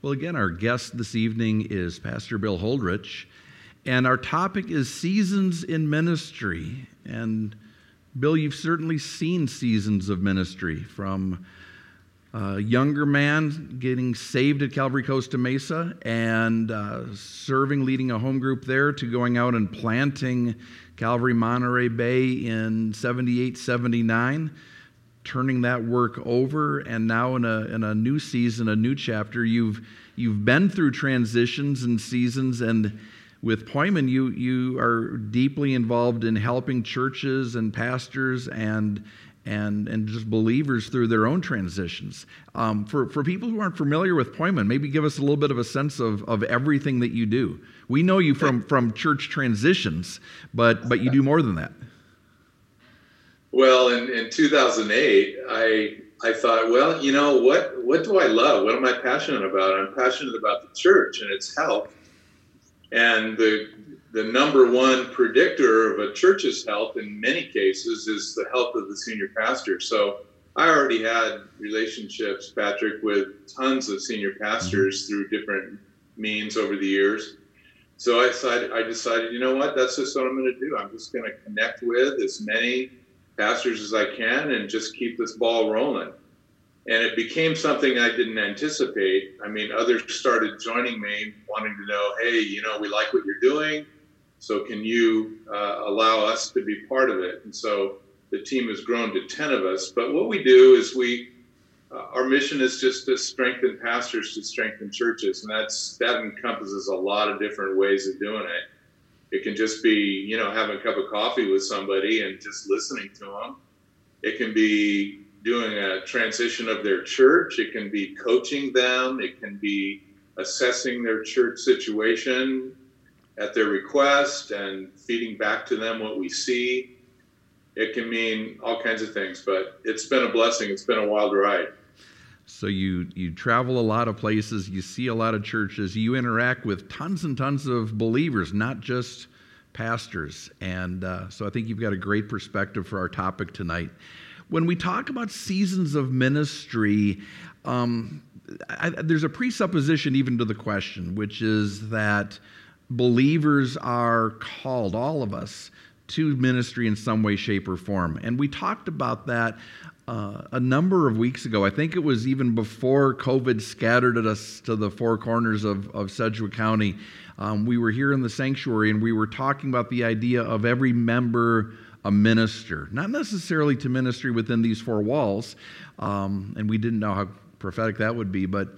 Well, again, our guest this evening is Pastor Bill Holdridge, and our topic is seasons in ministry. And Bill, you've certainly seen seasons of ministry, from a younger man getting saved at Calvary Costa Mesa and serving, leading a home group there, to going out and planting Calvary Monterey Bay in 78, 79, turning that work over, and now in a new season, a new chapter. You've been through transitions and seasons, and with Poimen, you are deeply involved in helping churches and pastors and just believers through their own transitions. For people who aren't familiar with Poimen, maybe give us a little bit of a sense of everything that you do. We know you from church transitions, but you do more than that. Well, in 2008, I thought, well, you know, what do I love? What am I passionate about? I'm passionate about the church and its health. And the number one predictor of a church's health in many cases is the health of the senior pastor. So I already had relationships, Patrick, with tons of senior pastors through different means over the years. So I decided, you know what, that's just what I'm going to do. I'm just going to connect with as many pastors as I can and just keep this ball rolling. And it became something I didn't anticipate. I mean, others started joining me, wanting to know, hey, you know, we like what you're doing, so can you allow us to be part of it? And so the team has grown to 10 of us. But what we do is our mission is just to strengthen pastors, to strengthen churches. And that encompasses a lot of different ways of doing it. It can just be, you know, having a cup of coffee with somebody and just listening to them. It can be doing a transition of their church. It can be coaching them. It can be assessing their church situation at their request and feeding back to them what we see. It can mean all kinds of things, but it's been a blessing. It's been a wild ride. So you travel a lot of places, you see a lot of churches, you interact with tons and tons of believers, not just pastors. And so I think you've got a great perspective for our topic tonight. When we talk about seasons of ministry, there's a presupposition even to the question, which is that believers are called, all of us, to ministry in some way, shape, or form. And we talked about that a number of weeks ago. I think it was even before COVID scattered us to the four corners of Sedgwick County. We were here in the sanctuary, and we were talking about the idea of every member a minister, not necessarily to ministry within these four walls, and we didn't know how prophetic that would be, but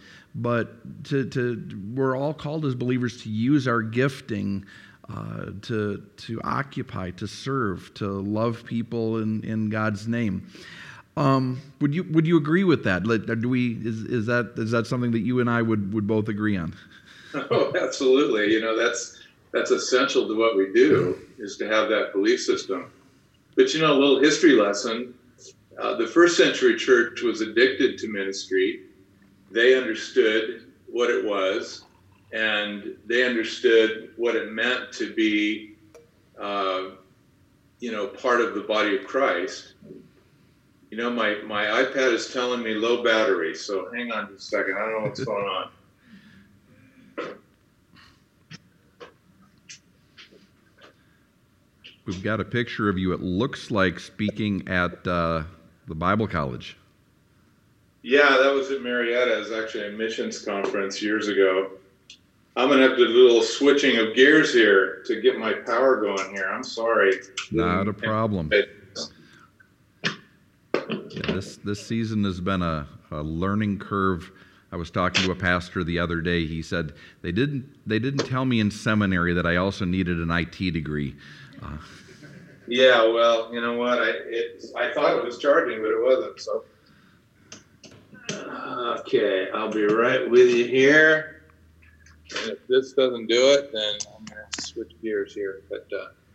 we're all called as believers to use our gifting to occupy, to serve, to love people in God's name. Would you agree with that? Is that something that you and I would both agree on? Oh, absolutely. You know, that's essential to what we do, is to have that belief system. But, you know, a little history lesson. The first century church was addicted to ministry. They understood what it was, and they understood what it meant to be, part of the body of Christ. You know, my iPad is telling me low battery, so hang on just a second. I don't know what's going on. We've got a picture of you, it looks like, speaking at the Bible College. Yeah, that was at Marietta. It was actually a missions conference years ago. I'm going to have to do a little switching of gears here to get my power going here. I'm sorry. Not a problem. Yeah, this season has been a learning curve. I was talking to a pastor the other day. He said, they didn't tell me in seminary that I also needed an IT degree. Yeah, well, you know what? I thought it was charging, but it wasn't. So, okay, I'll be right with you here. And if this doesn't do it, then I'm going to switch gears here. But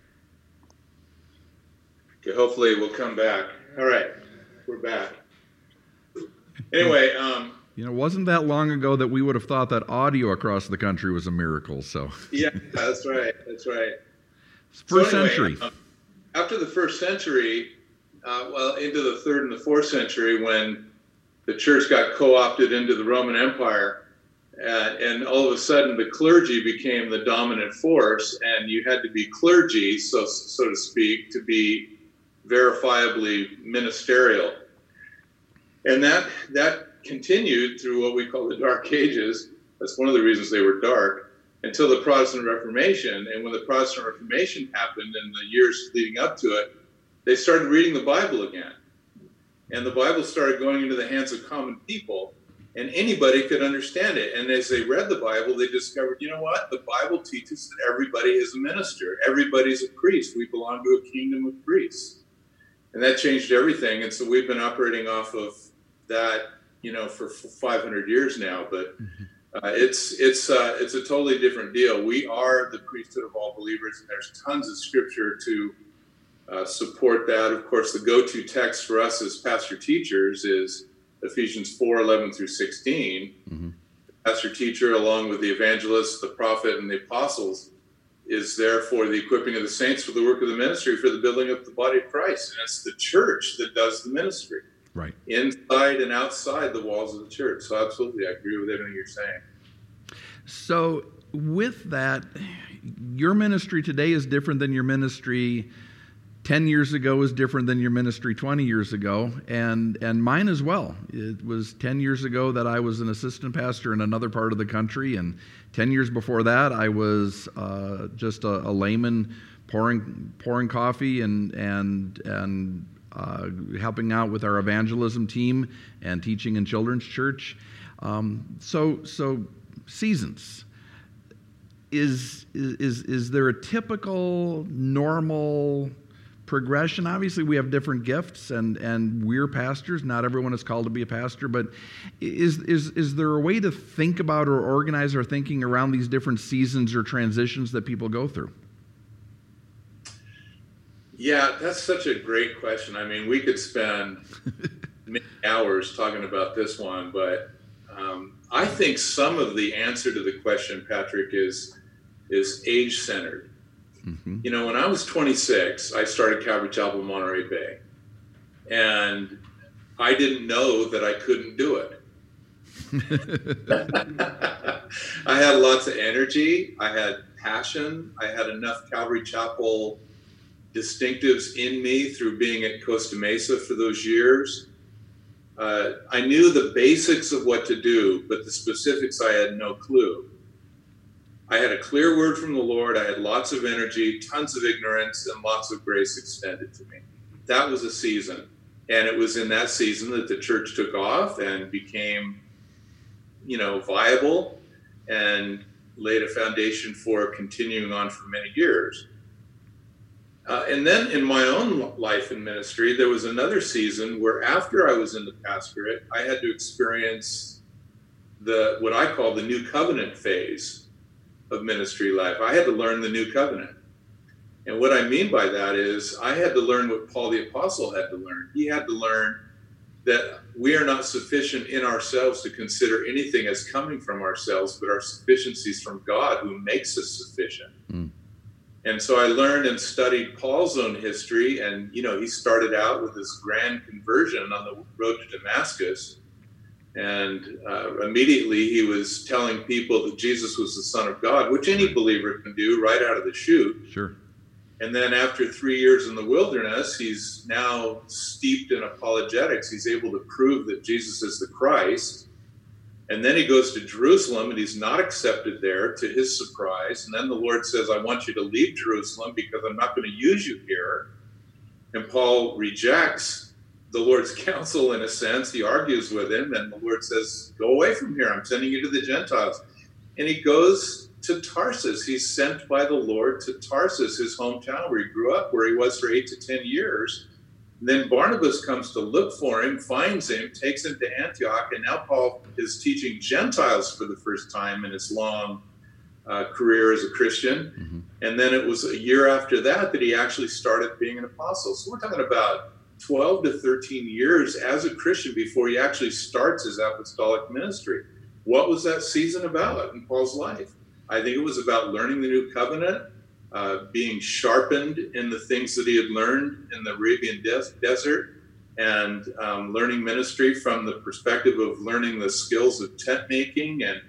okay, hopefully we'll come back. All right, we're back. Anyway, you know, it wasn't that long ago that we would have thought that audio across the country was a miracle. So yeah, that's right. That's right. First century. After the first century, into the third and the fourth century, when the church got co-opted into the Roman Empire, And all of a sudden, the clergy became the dominant force, and you had to be clergy, so to speak, to be verifiably ministerial. And that continued through what we call the Dark Ages. That's one of the reasons they were dark, until the Protestant Reformation. And when the Protestant Reformation happened in the years leading up to it, they started reading the Bible again. And the Bible started going into the hands of common people, and anybody could understand it. And as they read the Bible, they discovered, you know what? The Bible teaches that everybody is a minister. Everybody's a priest. We belong to a kingdom of priests. And that changed everything. And so we've been operating off of that, for 500 years now. But it's a totally different deal. We are the priesthood of all believers, and there's tons of scripture to support that. Of course, the go-to text for us as pastor teachers is Ephesians 4:11 through 16. Mm-hmm. The pastor teacher, along with the evangelist, the prophet, and the apostles, is there for the equipping of the saints for the work of the ministry, for the building up the body of Christ. And it's the church that does the ministry, right, inside and outside the walls of the church. So absolutely, I agree with everything you're saying. So with that, your ministry today is different than your ministry 10 years ago is different than your ministry 20 years ago, and mine as well. It was 10 years ago that I was an assistant pastor in another part of the country, and 10 years before that I was just a layman pouring coffee and helping out with our evangelism team and teaching in children's church. So seasons. Is there a typical, normal progression? Obviously, we have different gifts, and we're pastors. Not everyone is called to be a pastor, but is there a way to think about or organize our thinking around these different seasons or transitions that people go through? Yeah, that's such a great question. I mean, we could spend many hours talking about this one, but I think some of the answer to the question, Patrick, is age-centered. Mm-hmm. When I was 26, I started Calvary Chapel, Monterey Bay, and I didn't know that I couldn't do it. I had lots of energy. I had passion. I had enough Calvary Chapel distinctives in me through being at Costa Mesa for those years. I knew the basics of what to do, but the specifics I had no clue. I had a clear word from the Lord. I had lots of energy, tons of ignorance, and lots of grace extended to me. That was a season. And it was in that season that the church took off and became, viable and laid a foundation for continuing on for many years. And then in my own life and ministry, there was another season where after I was in the pastorate, I had to experience what I call the new covenant phase of ministry life. I had to learn the new covenant. And what I mean by that is I had to learn what Paul the Apostle had to learn. He had to learn that we are not sufficient in ourselves to consider anything as coming from ourselves, but our sufficiency is from God, who makes us sufficient. Mm. And so I learned and studied Paul's own history, and he started out with this grand conversion on the road to Damascus. And immediately he was telling people that Jesus was the Son of God, which any believer can do right out of the chute. Sure. And then after 3 years in the wilderness, he's now steeped in apologetics. He's able to prove that Jesus is the Christ. And then he goes to Jerusalem, and he's not accepted there, to his surprise. And then the Lord says, I want you to leave Jerusalem because I'm not going to use you here. And Paul rejects the Lord's counsel in a sense. He argues with him, and the Lord says, go away from here. I'm sending you to the Gentiles. And he goes to Tarsus. He's sent by the Lord to Tarsus, his hometown where he grew up, where he was for 8 to 10 years. And then Barnabas comes to look for him, finds him, takes him to Antioch, and now Paul is teaching Gentiles for the first time in his long career as a Christian. Mm-hmm. And then it was a year after that he actually started being an apostle. So we're talking about 12 to 13 years as a Christian before he actually starts his apostolic ministry. What was that season about in Paul's life? I think it was about learning the new covenant, being sharpened in the things that he had learned in the Arabian desert, and learning ministry from the perspective of learning the skills of tent making and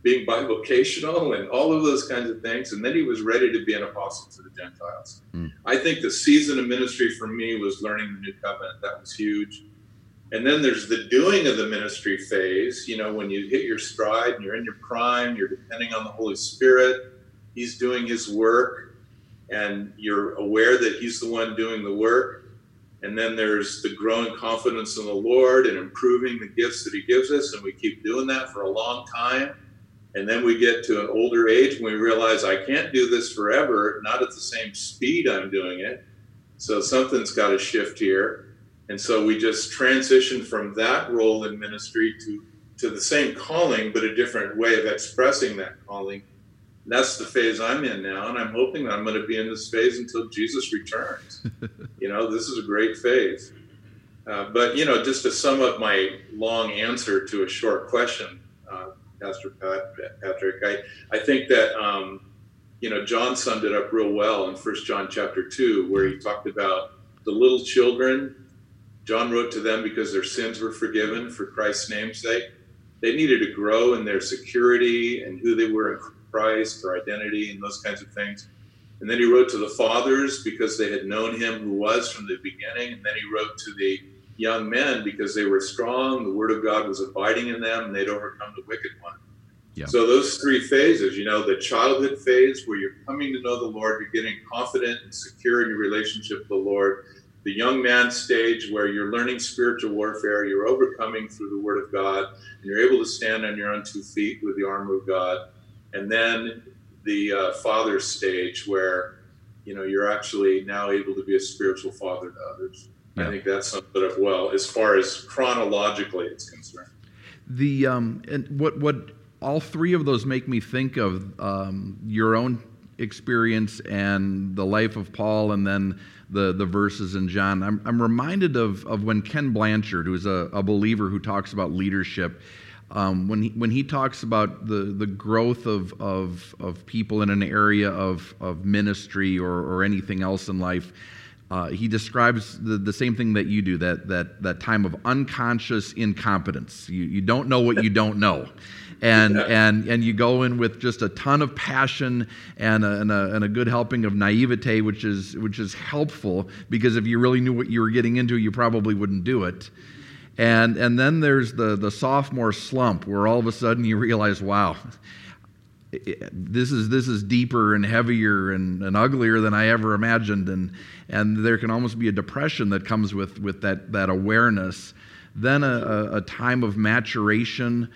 being bivocational and all of those kinds of things. And then he was ready to be an apostle to the Gentiles. I think the season of ministry for me was learning the new covenant. That was huge. And then there's the doing of the ministry phase. You know, when you hit your stride and you're in your prime, you're depending on the Holy Spirit. He's doing his work, and you're aware that he's the one doing the work. And then there's the growing confidence in the Lord and improving the gifts that he gives us. And we keep doing that for a long time. And then we get to an older age when we realize I can't do this forever, not at the same speed I'm doing it. So something's got to shift here. And so we just transition from that role in ministry to the same calling, but a different way of expressing that calling. And that's the phase I'm in now, and I'm hoping that I'm going to be in this phase until Jesus returns. You know, this is a great phase. But, you know, just to sum up my long answer to a short question, Pastor Patrick, I think that, you know, John summed it up real well in 1 John chapter 2, where he talked about the little children. John wrote to them because their sins were forgiven for Christ's name's sake. They needed to grow in their security and who they were in Christ, their identity, and those kinds of things. And then he wrote to the fathers because they had known him who was from the beginning. And then he wrote to the young men because they were strong. The word of God was abiding in them, and they'd overcome the wicked one. Yeah. So those three phases, you know, the childhood phase where you're coming to know the Lord, you're getting confident and secure in your relationship with the Lord. The young man stage where you're learning spiritual warfare, you're overcoming through the word of God, and you're able to stand on your own 2 feet with the armor of God. And then the father stage where, you know, you're actually now able to be a spiritual father to others. Yeah. I think that's sums it up well as far as chronologically it's concerned. The and what all three of those make me think of your own experience and the life of Paul, and then the verses in John. I'm reminded of when Ken Blanchard, who's a believer who talks about leadership, when he talks about the growth of people in an area of ministry or anything else in life. He describes the same thing that you do, that time of unconscious incompetence. You don't know what you don't know. And you go in with just a ton of passion and a good helping of naivete, which is helpful, because if you really knew what you were getting into, you probably wouldn't do it. And then there's the sophomore slump, where all of a sudden you realize, wow, this is deeper and heavier and uglier than I ever imagined, and there can almost be a depression that comes with that awareness. Then a time of maturation,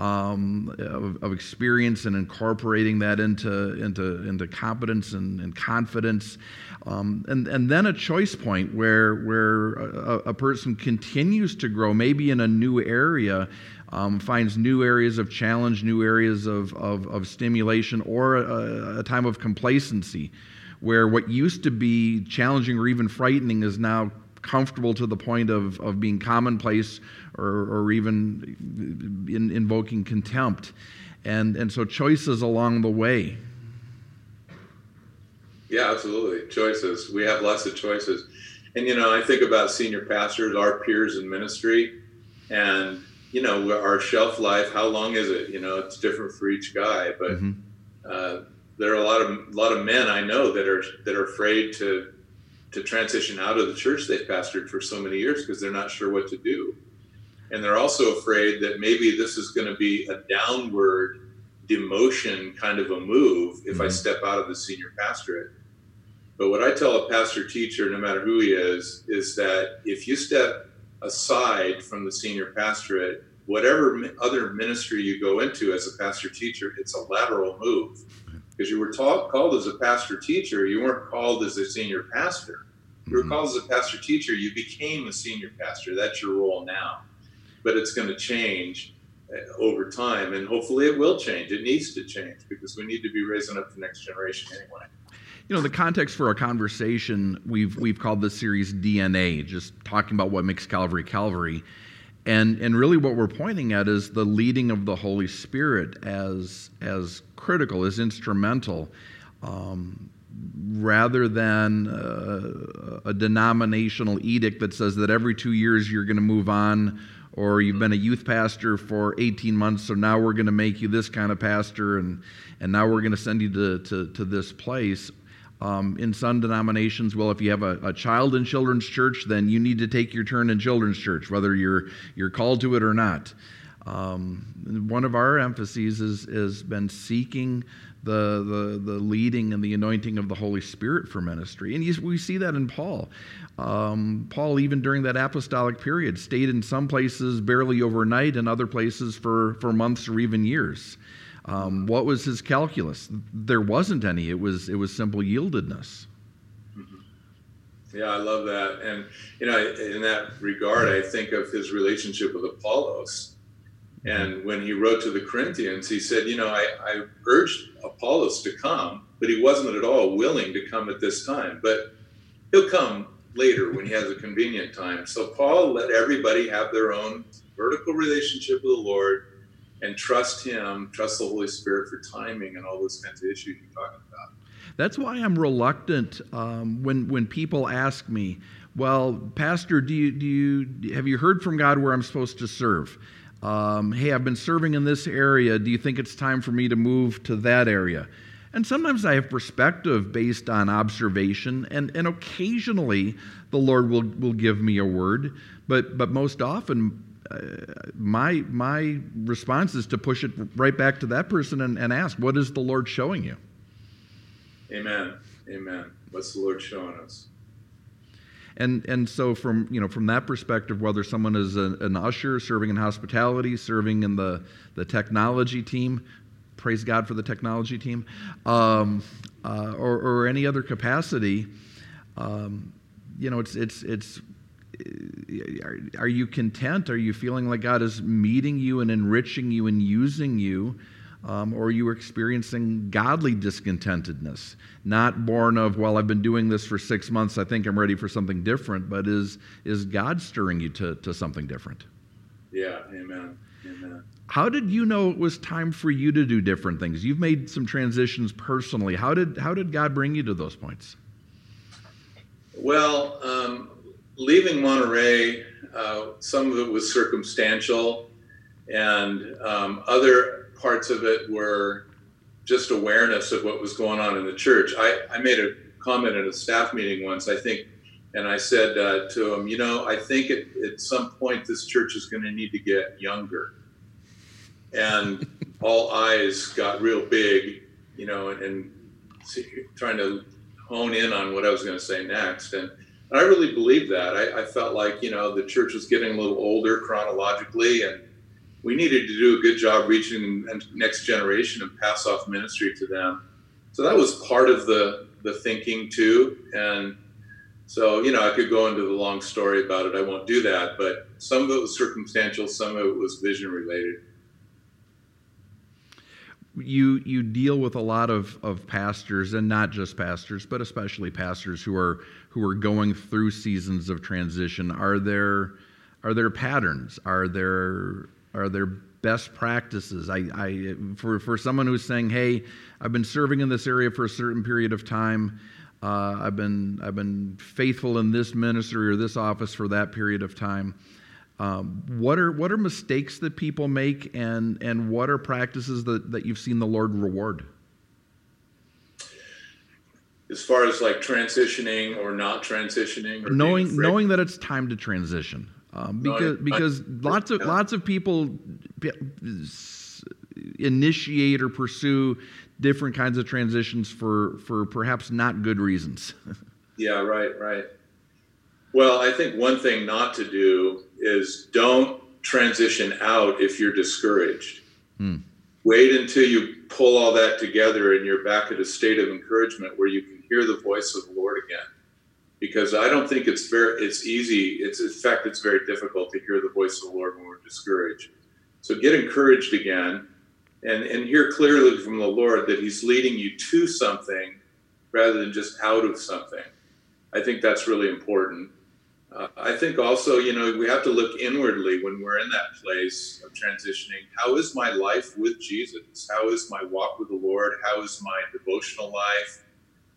of experience, and incorporating that into competence and confidence, and then a choice point where a person continues to grow, maybe in a new area, finds new areas of challenge, new areas of stimulation, or a time of complacency, where what used to be challenging or even frightening is now comfortable to the point of being commonplace, or even invoking contempt. And so choices along the way. Yeah, absolutely. Choices. We have lots of choices. And, you know, I think about senior pastors, our peers in ministry, and, you know, our shelf life, how long is it? You know, it's different for each guy, but there are a lot of men I know that are afraid to transition out of the church they've pastored for so many years because they're not sure what to do. And they're also afraid that maybe this is going to be a downward demotion kind of a move if I step out of the senior pastorate. But what I tell a pastor teacher, no matter who he is that if you step aside from the senior pastorate, whatever other ministry you go into as a pastor teacher, it's a lateral move. Because you were called as a pastor teacher, you weren't called as a senior pastor. You were called as a pastor teacher, you became a senior pastor. That's your role now. But it's going to change over time, and hopefully it will change. It needs to change, because we need to be raising up the next generation anyway. You know, the context for our conversation, we've called this series DNA, just talking about what makes Calvary Calvary. And really what we're pointing at is the leading of the Holy Spirit as critical, as instrumental, rather than a denominational edict that says that every 2 years you're going to move on, or you've been a youth pastor for 18 months, so now we're going to make you this kind of pastor, and now we're going to send you to this place. In some denominations, well, if you have a child in children's church, then you need to take your turn in children's church, whether you're called to it or not. One of our emphases has been seeking the leading and the anointing of the Holy Spirit for ministry. And we see that in Paul. Paul, even during that apostolic period, stayed in some places barely overnight and other places for months or even years. What was his calculus? There wasn't any. It was simple yieldedness. Yeah, I love that. And, in that regard, I think of his relationship with Apollos. And when he wrote to the Corinthians, he said, I urged Apollos to come, but he wasn't at all willing to come at this time. But he'll come later when he has a convenient time. So Paul let everybody have their own vertical relationship with the Lord and trust him, trust the Holy Spirit for timing and all those kinds of issues you're talking about. That's why I'm reluctant when people ask me, well, Pastor, have you heard from God where I'm supposed to serve? Hey, I've been serving in this area. Do you think it's time for me to move to that area? And sometimes I have perspective based on observation, and occasionally the Lord will give me a word, but most often my response is to push it right back to that person and ask, what is the Lord showing you? Amen. What's the Lord showing us? And so from that perspective, whether someone is an usher, serving in hospitality, serving in the technology team, praise God for the technology team, or any other capacity, it's are you content? Are you feeling like God is meeting you and enriching you and using you? Or are you experiencing godly discontentedness, not born of, well, I've been doing this for 6 months, I think I'm ready for something different, but is God stirring you to something different? Yeah, amen. How did you know it was time for you to do different things? You've made some transitions personally. How did God bring you to those points? Well, leaving Monterey, some of it was circumstantial, and other parts of it were just awareness of what was going on in the church. I made a comment at a staff meeting once, I think, and I said to him, I think at some point this church is going to need to get younger. And all eyes got real big, and trying to hone in on what I was going to say next. And I really believed that. I felt like, the church was getting a little older chronologically, and we needed to do a good job reaching the next generation and pass off ministry to them. So that was part of the thinking too. And so, I could go into the long story about it. I won't do that, but some of it was circumstantial, some of it was vision related. You deal with a lot of pastors, and not just pastors, but especially pastors who are going through seasons of transition. Are there patterns? Are there best practices? For someone who's saying, "Hey, I've been serving in this area for a certain period of time. I've been faithful in this ministry or this office for that period of time." What are mistakes that people make, and what are practices that you've seen the Lord reward? As far as like transitioning or not transitioning, or knowing that it's time to transition. Because lots of people initiate or pursue different kinds of transitions for perhaps not good reasons. Yeah, right. Well, I think one thing not to do is don't transition out if you're discouraged. Wait until you pull all that together and you're back at a state of encouragement where you can hear the voice of the Lord again. Because I don't think it's easy. In fact, it's very difficult to hear the voice of the Lord when we're discouraged. So get encouraged again and hear clearly from the Lord that he's leading you to something rather than just out of something. I think that's really important. I think also, we have to look inwardly when we're in that place of transitioning. How is my life with Jesus? How is my walk with the Lord? How is my devotional life?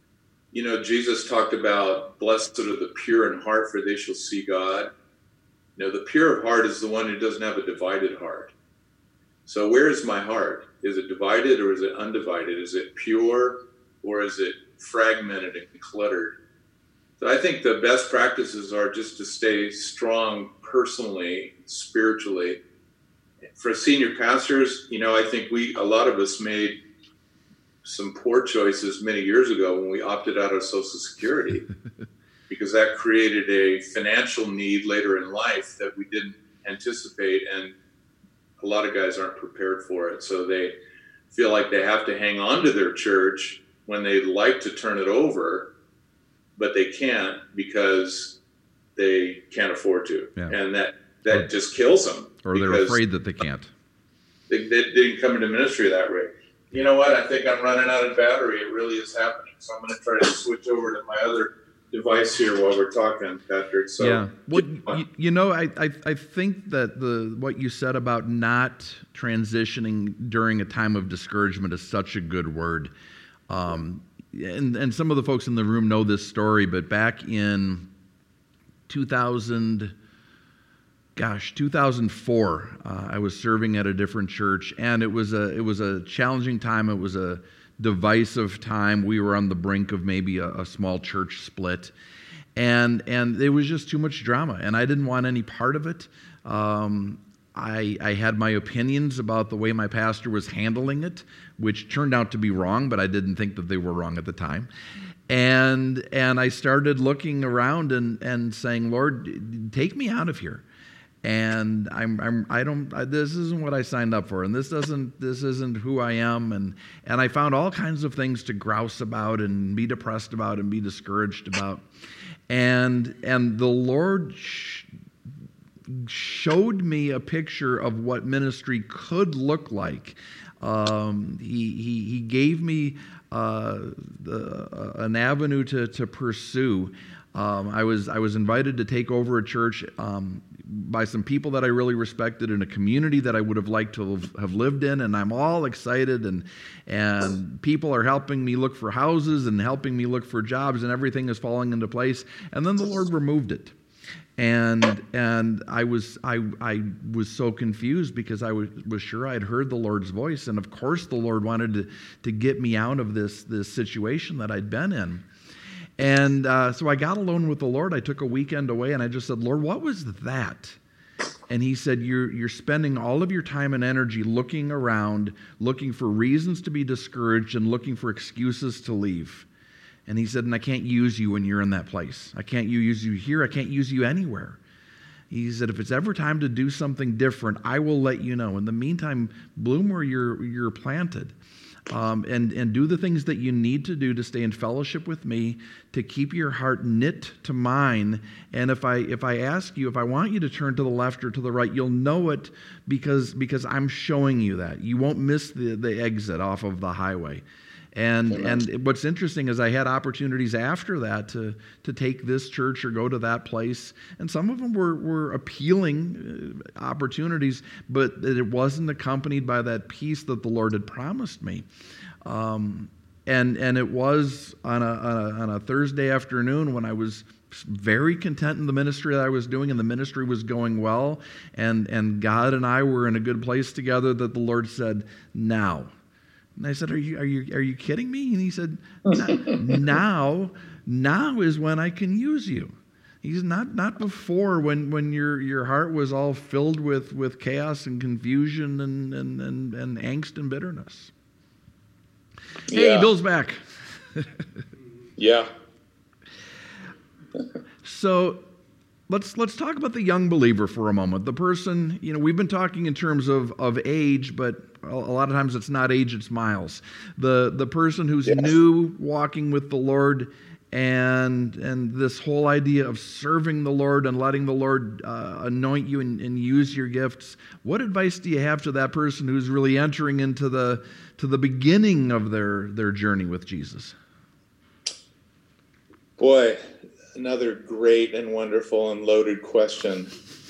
Jesus talked about blessed are the pure in heart, for they shall see God. The pure of heart is the one who doesn't have a divided heart. So where is my heart? Is it divided or is it undivided? Is it pure or is it fragmented and cluttered? So I think the best practices are just to stay strong personally, spiritually. For senior pastors, I think a lot of us made some poor choices many years ago when we opted out of Social Security because that created a financial need later in life that we didn't anticipate, and a lot of guys aren't prepared for it. So they feel like they have to hang on to their church when they'd like to turn it over, but they can't because they can't afford to. Yeah. And that just kills them. Or they're afraid that they can't. They didn't come into ministry that way. You know what? I think I'm running out of battery. It really is happening. So I'm going to try to switch over to my other device here while we're talking, Patrick. So yeah. Well, I think that what you said about not transitioning during a time of discouragement is such a good word. And some of the folks in the room know this story, but back in 2004, I was serving at a different church, and it was a challenging time. It was a divisive time. We were on the brink of maybe a small church split, and it was just too much drama, and I didn't want any part of it. I had my opinions about the way my pastor was handling it, which turned out to be wrong, but I didn't think that they were wrong at the time. And I started looking around and saying, Lord, take me out of here. And this isn't what I signed up for, and this isn't who I am, and I found all kinds of things to grouse about and be depressed about and be discouraged about, and the Lord showed me a picture of what ministry could look like. He gave me an avenue to pursue. I was invited to take over a church by some people that I really respected in a community that I would have liked to have lived in, and I'm all excited, and people are helping me look for houses and helping me look for jobs, and everything is falling into place. And then the Lord removed it. And I was so confused because I was sure I'd heard the Lord's voice, and of course the Lord wanted to get me out of this situation that I'd been in. And so I got alone with the Lord. I took a weekend away, and I just said, Lord, what was that? And he said, you're spending all of your time and energy looking around, looking for reasons to be discouraged and looking for excuses to leave. And he said, and I can't use you when you're in that place. I can't use you here. I can't use you anywhere. He said, if it's ever time to do something different, I will let you know. In the meantime, bloom where you're planted. And do the things that you need to do to stay in fellowship with me, to keep your heart knit to mine. And if I ask you, if I want you to turn to the left or to the right, you'll know it because I'm showing you that. You won't miss the exit off of the highway. And what's interesting is I had opportunities after that to take this church or go to that place, and some of them were appealing opportunities, but it wasn't accompanied by that peace that the Lord had promised me. And it was on a Thursday afternoon when I was very content in the ministry that I was doing, and the ministry was going well, and God and I were in a good place together, that the Lord said, now. And I said, are you kidding me? And he said, now is when I can use you. He's not before when your heart was all filled with chaos and confusion and angst and bitterness. Yeah. Hey, Bill's back. Yeah. So let's talk about the young believer for a moment. The person, we've been talking in terms of age, but a lot of times it's not age, it's miles. The person who's new, walking with the Lord, and this whole idea of serving the Lord and letting the Lord anoint you and use your gifts. What advice do you have to that person who's really entering into the beginning of their journey with Jesus? Boy, another great and wonderful and loaded question.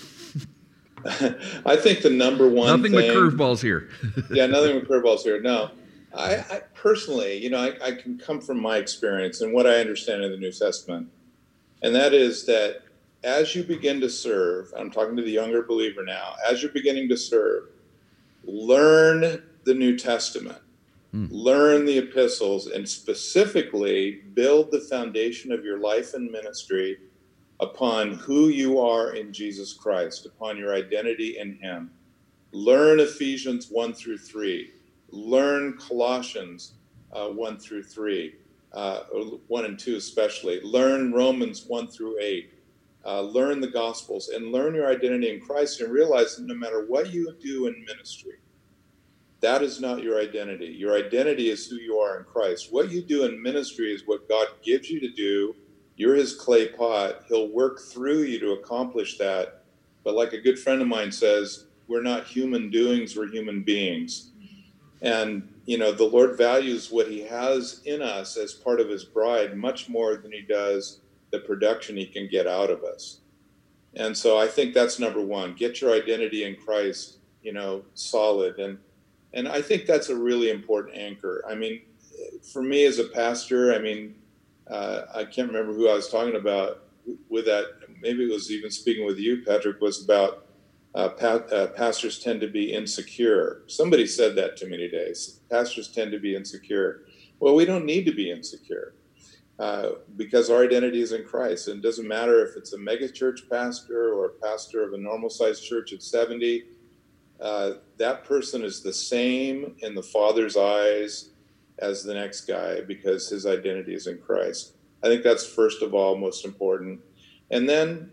I think the number one thing... Nothing but curveballs here. Yeah, nothing but curveballs here. No. I personally, I can come from my experience and what I understand in the New Testament. And that is that as you begin to serve, I'm talking to the younger believer now, as you're beginning to serve, learn the New Testament, learn the epistles, and specifically build the foundation of your life and ministry upon who you are in Jesus Christ, upon your identity in him. Learn Ephesians 1 through 3. Learn Colossians 1 through 3, 1 and 2 especially. Learn Romans 1 through 8. Learn the Gospels and learn your identity in Christ, and realize that no matter what you do in ministry, that is not your identity. Your identity is who you are in Christ. What you do in ministry is what God gives you to do. You're his clay pot. He'll work through you to accomplish that. But like a good friend of mine says, we're not human doings, we're human beings. And, you know, the Lord values what he has in us as part of his bride much more than he does the production he can get out of us. And so I think that's number one. Get your identity in Christ, you know, solid. And I think that's a really important anchor. I mean, for me as a pastor, I mean, I can't remember who I was talking about with that. Maybe it was even speaking with you, Patrick, was about pastors tend to be insecure. Somebody said that to me today. Pastors tend to be insecure. Well, we don't need to be insecure because our identity is in Christ. And it doesn't matter if it's a mega church pastor or a pastor of a normal sized church at 70. That person is the same in the Father's eyes as the next guy because his identity is in Christ. I think that's first of all most important. And then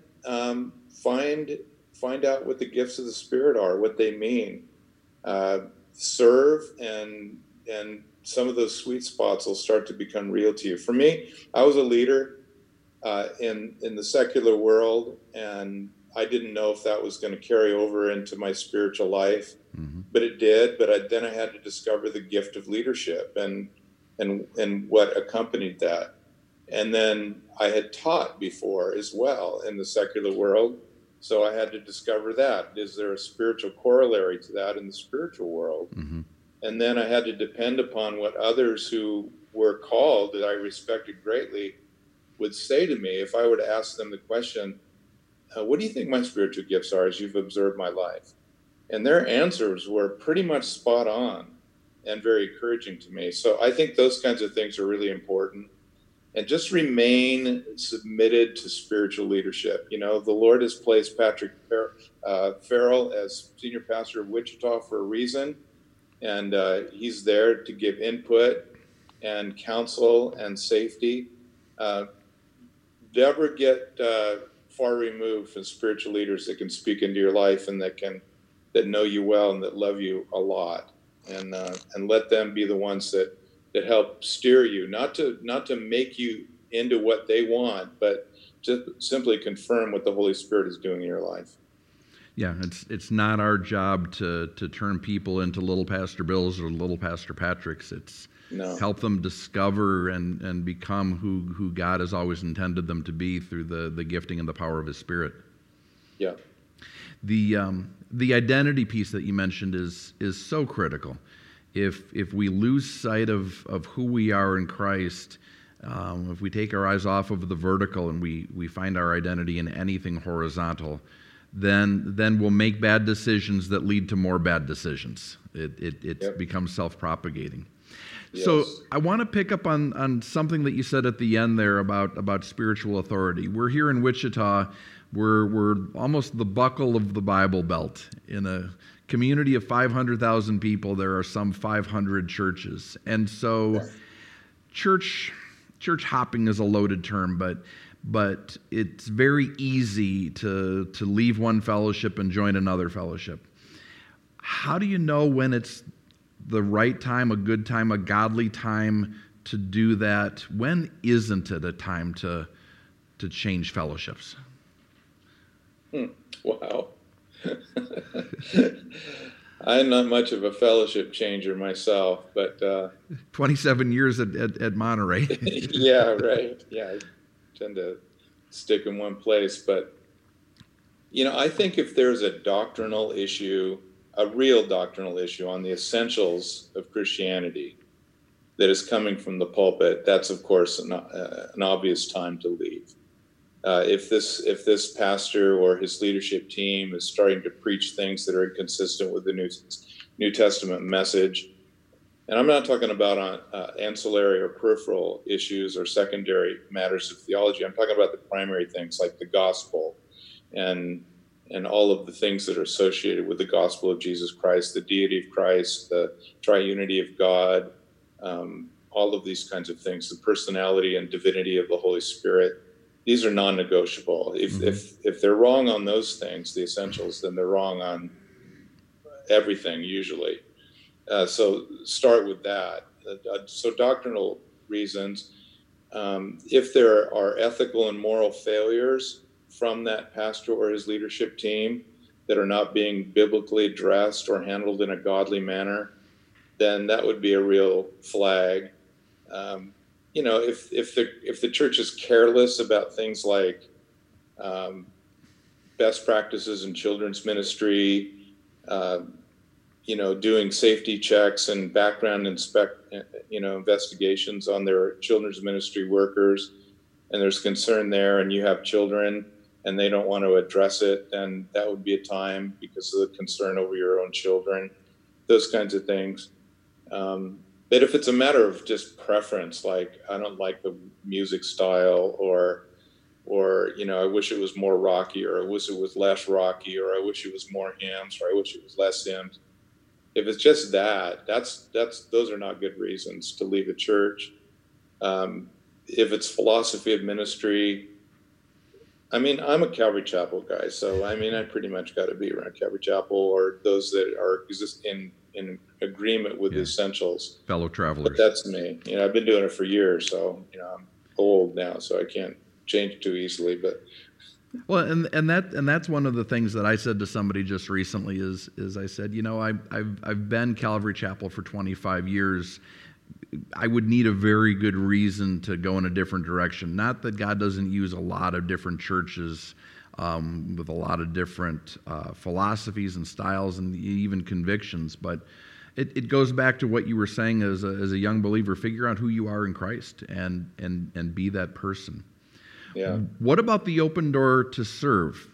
find out what the gifts of the Spirit are, what they mean. Serve, and some of those sweet spots will start to become real to you. For me, I was a leader in the secular world, and I didn't know if that was going to carry over into my spiritual life, but it did. But then I had to discover the gift of leadership and what accompanied that. And then I had taught before as well in the secular world, so I had to discover that. Is there a spiritual corollary to that in the spiritual world? And then I had to depend upon what others who were called that I respected greatly would say to me if I were to ask them the question, what do you think my spiritual gifts are as you've observed my life? And their answers were pretty much spot on and very encouraging to me. So I think those kinds of things are really important. And just remain submitted to spiritual leadership. You know, the Lord has placed Patrick Farrell as senior pastor of Wichita for a reason. And he's there to give input and counsel and safety. Never get far removed from spiritual leaders that can speak into your life and that know you well and that love you a lot, and let them be the ones that help steer you, not to make you into what they want, but just simply confirm what the Holy Spirit is doing in your life. Yeah, it's not our job to turn people into little Pastor Bills or little Pastor Patricks. It's help them discover and become who God has always intended them to be through the gifting and the power of his Spirit. Yeah. The identity piece that you mentioned is so critical. If we lose sight of who we are in Christ, if we take our eyes off of the vertical and we find our identity in anything horizontal, then we'll make bad decisions that lead to more bad decisions. It becomes self-propagating. Yes. So I want to pick up on something that you said at the end there about spiritual authority. We're here in Wichita. We're almost the buckle of the Bible Belt. In a community of 500,000 people, there are some 500 churches. And so church hopping is a loaded term, but it's very easy to leave one fellowship and join another fellowship. How do you know when it's the right time, a good time, a godly time to do that? When isn't it a time to change fellowships? Wow. I'm not much of a fellowship changer myself, but 27 years at Monterey. Yeah, right. Yeah, I tend to stick in one place. But, you know, I think if there's a doctrinal issue, a real doctrinal issue on the essentials of Christianity that is coming from the pulpit, that's, of course, an obvious time to leave. If this pastor or his leadership team is starting to preach things that are inconsistent with the New Testament message, and I'm not talking about on ancillary or peripheral issues or secondary matters of theology. I'm talking about the primary things like the gospel and all of the things that are associated with the gospel of Jesus Christ, the deity of Christ, the triunity of God, all of these kinds of things, the personality and divinity of the Holy Spirit. These are non-negotiable. If they're wrong on those things, the essentials, then they're wrong on everything usually. So start with that. So doctrinal reasons. If there are ethical and moral failures from that pastor or his leadership team that are not being biblically addressed or handled in a godly manner, then that would be a real flag. If the church is careless about things like best practices in children's ministry, doing safety checks and background investigations on their children's ministry workers, and there's concern there, and you have children and they don't want to address it, then that would be a time because of the concern over your own children, those kinds of things. But if it's a matter of just preference, like I don't like the music style, or I wish it was more rocky, or I wish it was less rocky, or I wish it was more hymns, or I wish it was less hymns. If it's just that, those are not good reasons to leave a church. If it's philosophy of ministry, I'm a Calvary Chapel guy, so I pretty much got to be around Calvary Chapel or those that are just in agreement with the essentials. Fellow travelers. But that's me. I've been doing it for years, so I'm old now, so I can't change too easily. But well, and that's one of the things that I said to somebody just recently is I said, I've been Calvary Chapel for 25 years. I would need a very good reason to go in a different direction. Not that God doesn't use a lot of different churches with a lot of different philosophies and styles and even convictions, but it goes back to what you were saying as a young believer. Figure out who you are in Christ and be that person. Yeah. What about the open door to serve?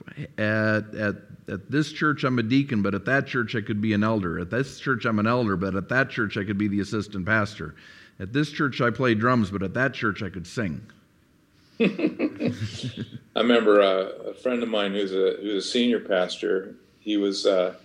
At this church, I'm a deacon, but at that church, I could be an elder. At this church, I'm an elder, but at that church, I could be the assistant pastor. At this church, I play drums, but at that church, I could sing. I remember a friend of mine who's a senior pastor. He used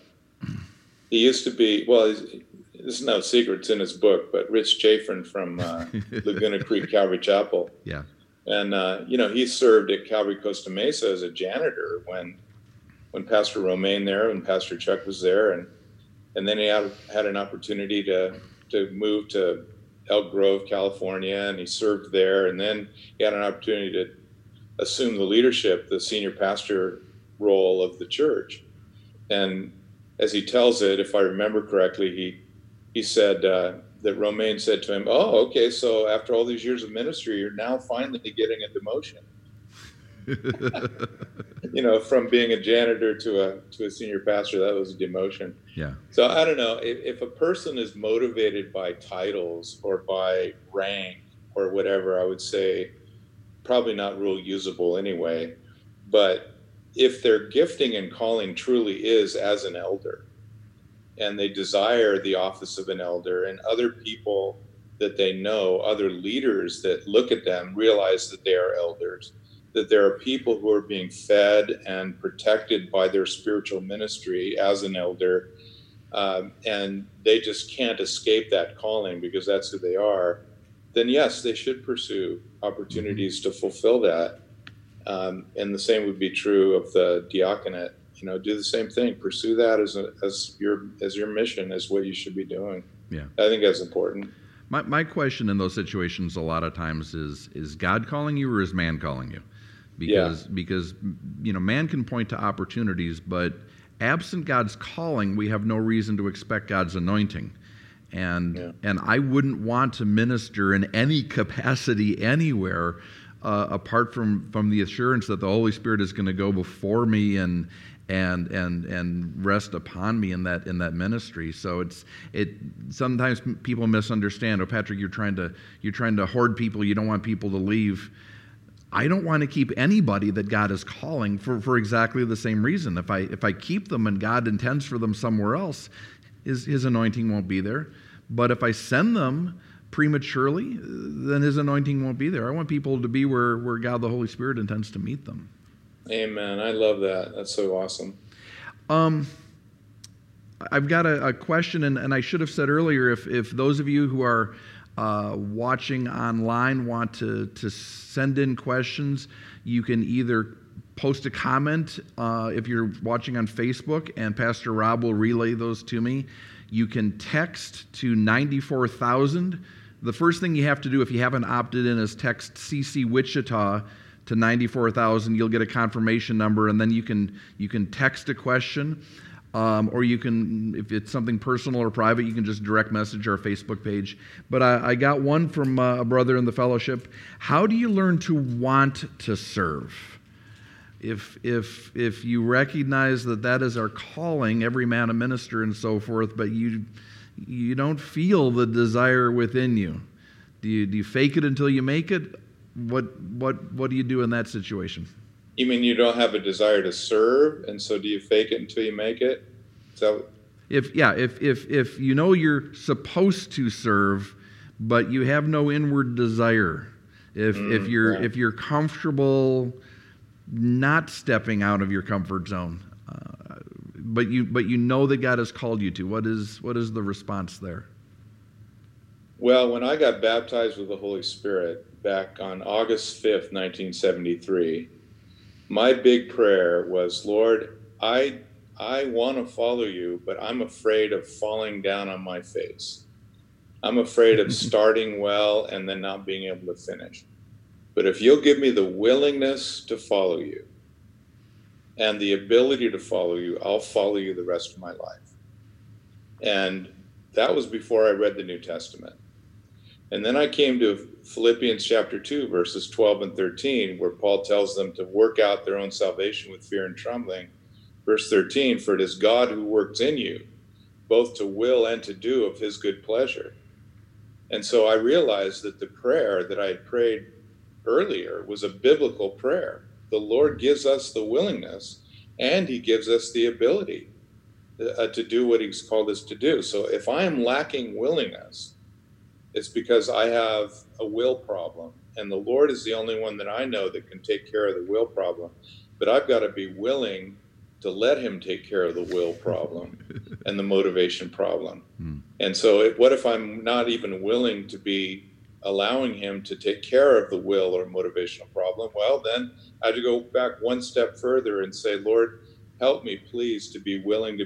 to be, well, this is no secret, it's in his book, but Rich Chafrin from Laguna Creek Calvary Chapel. Yeah. And, he served at Calvary Costa Mesa as a janitor when Pastor Romaine there and Pastor Chuck was there. And then he had an opportunity to move to Elk Grove, California, and he served there. And then he had an opportunity to assume the senior pastor role of the church. And as he tells it, if I remember correctly, he said that Romaine said to him, "Oh, okay, so after all these years of ministry, you're now finally getting a demotion." From being a janitor to a senior pastor, that was a demotion. Yeah. So I don't know if a person is motivated by titles or by rank or whatever, I would say probably not real usable anyway. But if their gifting and calling truly is as an elder, and they desire the office of an elder, and other people that they know, other leaders that look at them, realize that they are elders, that there are people who are being fed and protected by their spiritual ministry as an elder, and they just can't escape that calling because that's who they are, then yes, they should pursue opportunities to fulfill that. And the same would be true of the diaconate. Do the same thing. Pursue that as your mission, as what you should be doing. Yeah, I think that's important. My question in those situations a lot of times is God calling you or is man calling you? Because man can point to opportunities, but absent God's calling, we have no reason to expect God's anointing. And I wouldn't want to minister in any capacity anywhere apart from the assurance that the Holy Spirit is going to go before me and rest upon me in that ministry. So sometimes people misunderstand. Oh, Patrick, you're trying to hoard people. You don't want people to leave. I don't want to keep anybody that God is calling for exactly the same reason. If I keep them and God intends for them somewhere else, his anointing won't be there. But if I send them prematurely, then his anointing won't be there. I want people to be where God the Holy Spirit intends to meet them. Amen. I love that. That's so awesome. I've got a question, and I should have said earlier, if those of you who are watching online want to send in questions, you can either post a comment if you're watching on Facebook, and Pastor Rob will relay those to me. You can text to 94,000. The first thing you have to do if you haven't opted in is text CC Wichita to 94,000. You'll get a confirmation number, and then you can text a question, or you can, if it's something personal or private, you can just direct message our Facebook page. But I got one from a brother in the fellowship. How do you learn to want to serve? If you recognize that is our calling, every man a minister and so forth, but you don't feel the desire within you, do you fake it until you make it? What do you do in that situation? You mean you don't have a desire to serve, and so do you fake it until you make it? So if you know you're supposed to serve, but you have no inward desire, if you're comfortable not stepping out of your comfort zone, but you know that God has called you to, what is the response there? Well, when I got baptized with the Holy Spirit back on August 5th, 1973, my big prayer was, Lord, I want to follow you, but I'm afraid of falling down on my face. I'm afraid of starting well and then not being able to finish. But if you'll give me the willingness to follow you and the ability to follow you, I'll follow you the rest of my life. And that was before I read the New Testament. And then I came to Philippians chapter 2, verses 12 and 13, where Paul tells them to work out their own salvation with fear and trembling. Verse 13, for it is God who works in you, both to will and to do of his good pleasure. And so I realized that the prayer that I had prayed earlier was a biblical prayer. The Lord gives us the willingness, and he gives us the ability to do what he's called us to do. So if I am lacking willingness, it's because I have a will problem, and the Lord is the only one that I know that can take care of the will problem. But I've got to be willing to let him take care of the will problem and the motivation problem. And so what if I'm not even willing to be allowing him to take care of the will or motivational problem? Well, then I have to go back one step further and say, Lord, help me please to be willing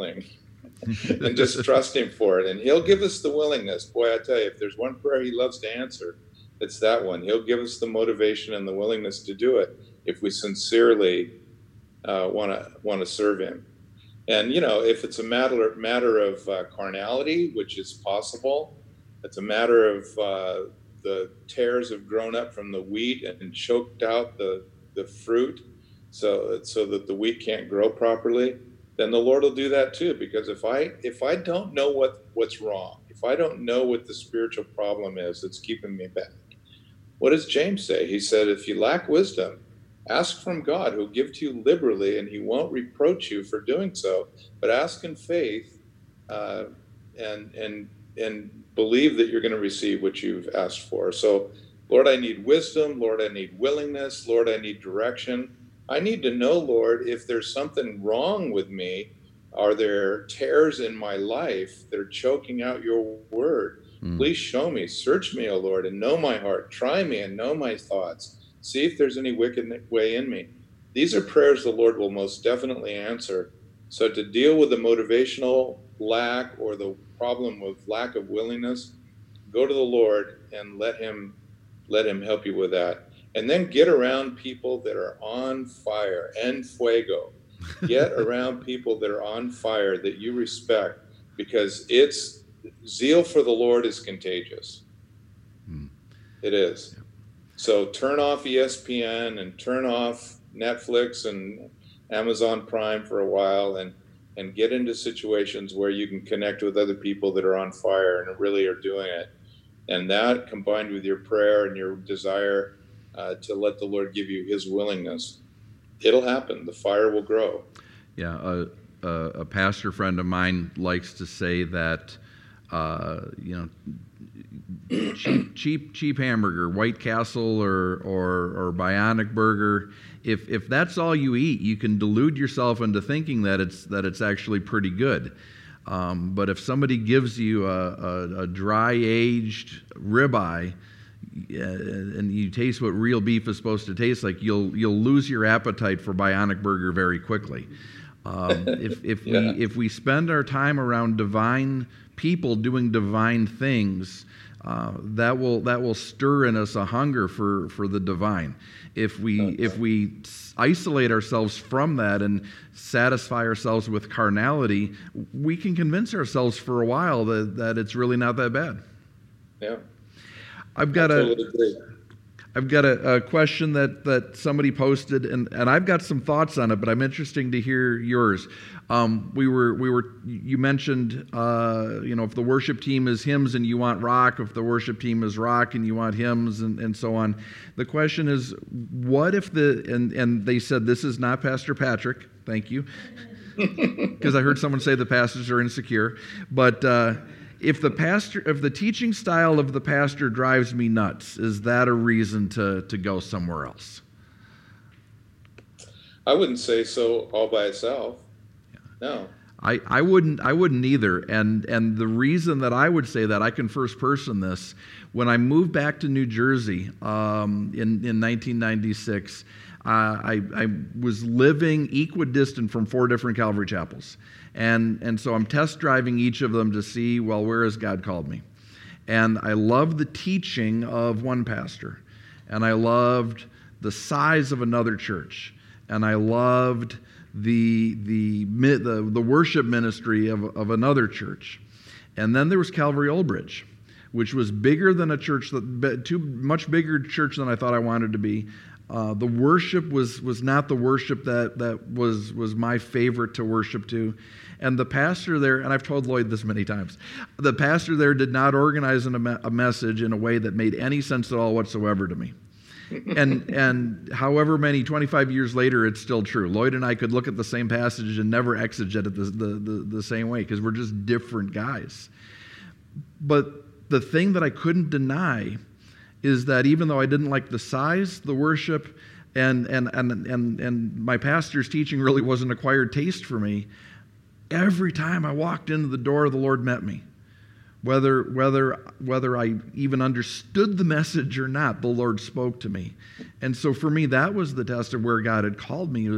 and just trust him for it. And he'll give us the willingness. Boy, I tell you, if there's one prayer he loves to answer, it's that one. He'll give us the motivation and the willingness to do it if we sincerely want to serve him. And, if it's a matter of carnality, which is possible, it's a matter of the tares have grown up from the wheat and choked out the fruit so that the wheat can't grow properly, then the Lord will do that too. Because if I don't know what's wrong, if I don't know what the spiritual problem is that's keeping me back, what does James say? He said, if you lack wisdom, ask from God, who'll give to you liberally, and he won't reproach you for doing so. But ask in faith and believe that you're going to receive what you've asked for. So, Lord, I need wisdom. Lord, I need willingness. Lord, I need direction. I need to know, Lord, if there's something wrong with me. Are there tares in my life that are choking out your word? Please show me. Search me, O Lord, and know my heart. Try me and know my thoughts. See if there's any wicked way in me. These are prayers the Lord will most definitely answer. So to deal with the motivational lack or the problem with lack of willingness, go to the Lord and let him help you with that. And then get around people that are on fire, en fuego. Get around people that are on fire that you respect, because zeal for the Lord is contagious. It is. So turn off ESPN and turn off Netflix and Amazon Prime for a while and get into situations where you can connect with other people that are on fire and really are doing it. And that, combined with your prayer and your desire to let the Lord give you his willingness, it'll happen. The fire will grow. Yeah, a pastor friend of mine likes to say that, cheap hamburger, White Castle or Bionic Burger. If that's all you eat, you can delude yourself into thinking that it's actually pretty good. But if somebody gives you a dry aged ribeye, and you taste what real beef is supposed to taste like, you'll lose your appetite for Bionic Burger very quickly. If we spend our time around divine people doing divine things, that will stir in us a hunger for the divine. If we isolate ourselves from that and satisfy ourselves with carnality, we can convince ourselves for a while that it's really not that bad. Yeah. I've got a question that somebody posted, and I've got some thoughts on it, but I'm interested to hear yours. You mentioned, if the worship team is hymns and you want rock, if the worship team is rock and you want hymns, and so on. The question is, what if and they said this is not Pastor Patrick, thank you, because I heard someone say the pastors are insecure, but if the teaching style of the pastor drives me nuts, is that a reason to go somewhere else? I wouldn't say so all by itself. No. I wouldn't either. And the reason that I would say that, I can first person this, when I moved back to New Jersey in 1996, I was living equidistant from 4 different Calvary chapels. And so I'm test driving each of them to see, well, where has God called me? And I loved the teaching of one pastor. And I loved the size of another church. And I loved the worship ministry of another church. And then there was Calvary Old Bridge, which was bigger than a church, much bigger church than I thought I wanted to be. The worship was not the worship that was my favorite to worship to. And the pastor there, and I've told Lloyd this many times, the pastor there did not organize a message in a way that made any sense at all whatsoever to me. And however many, 25 years later, it's still true. Lloyd and I could look at the same passage and never exegete it the same way, because we're just different guys. But the thing that I couldn't deny is that even though I didn't like the size, the worship, and my pastor's teaching really wasn't acquired taste for me, every time I walked into the door, the Lord met me. Whether I even understood the message or not, the Lord spoke to me. And so for me, that was the test of where God had called me.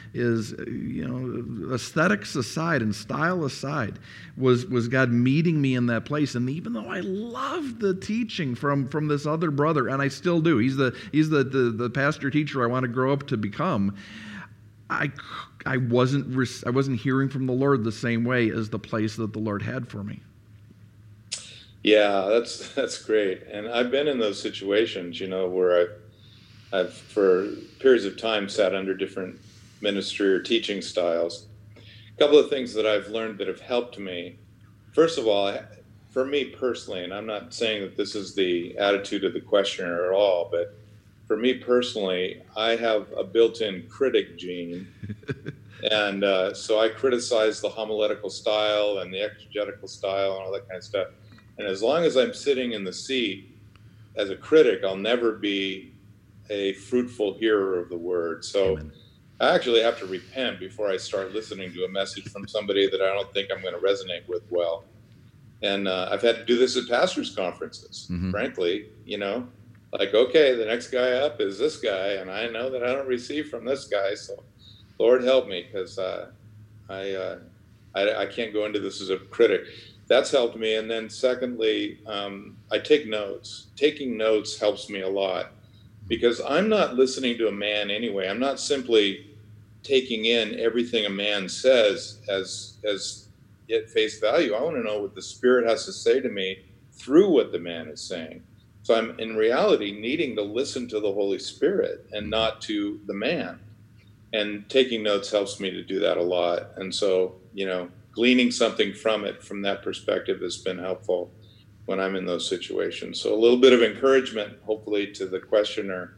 Aesthetics aside and style aside, was God meeting me in that place. And even though I loved the teaching from this other brother, and I still do, he's the pastor teacher I want to grow up to become, I wasn't hearing from the Lord the same way as the place that the Lord had for me. Yeah, that's great. And I've been in those situations, where I've for periods of time sat under different ministry or teaching styles. A couple of things that I've learned that have helped me. First of all, for me personally, and I'm not saying that this is the attitude of the questioner at all, but for me personally, I have a built-in critic gene. And so I criticize the homiletical style and the exegetical style and all that kind of stuff. And as long as I'm sitting in the seat as a critic, I'll never be a fruitful hearer of the word. So Amen. I actually have to repent before I start listening to a message from somebody that I don't think I'm going to resonate with well. And I've had to do this at pastors' conferences, frankly, like, okay, the next guy up is this guy, and I know that I don't receive from this guy. So Lord help me, because I can't go into this as a critic. That's helped me. And then secondly, I take notes. Taking notes helps me a lot, because I'm not listening to a man anyway. I'm not simply taking in everything a man says as at face value. I want to know what the Spirit has to say to me through what the man is saying. So I'm in reality needing to listen to the Holy Spirit and not to the man. And taking notes helps me to do that a lot. And so, gleaning something from it, from that perspective, has been helpful when I'm in those situations. So a little bit of encouragement, hopefully, to the questioner.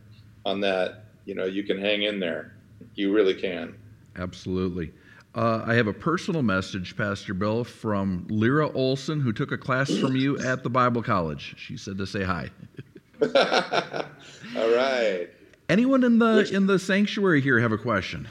on that, you can hang in there. You really can. Absolutely. I have a personal message, Pastor Bill, from Lyra Olson, who took a class from you at the Bible College. She said to say hi. All right. Anyone in the sanctuary here have a question?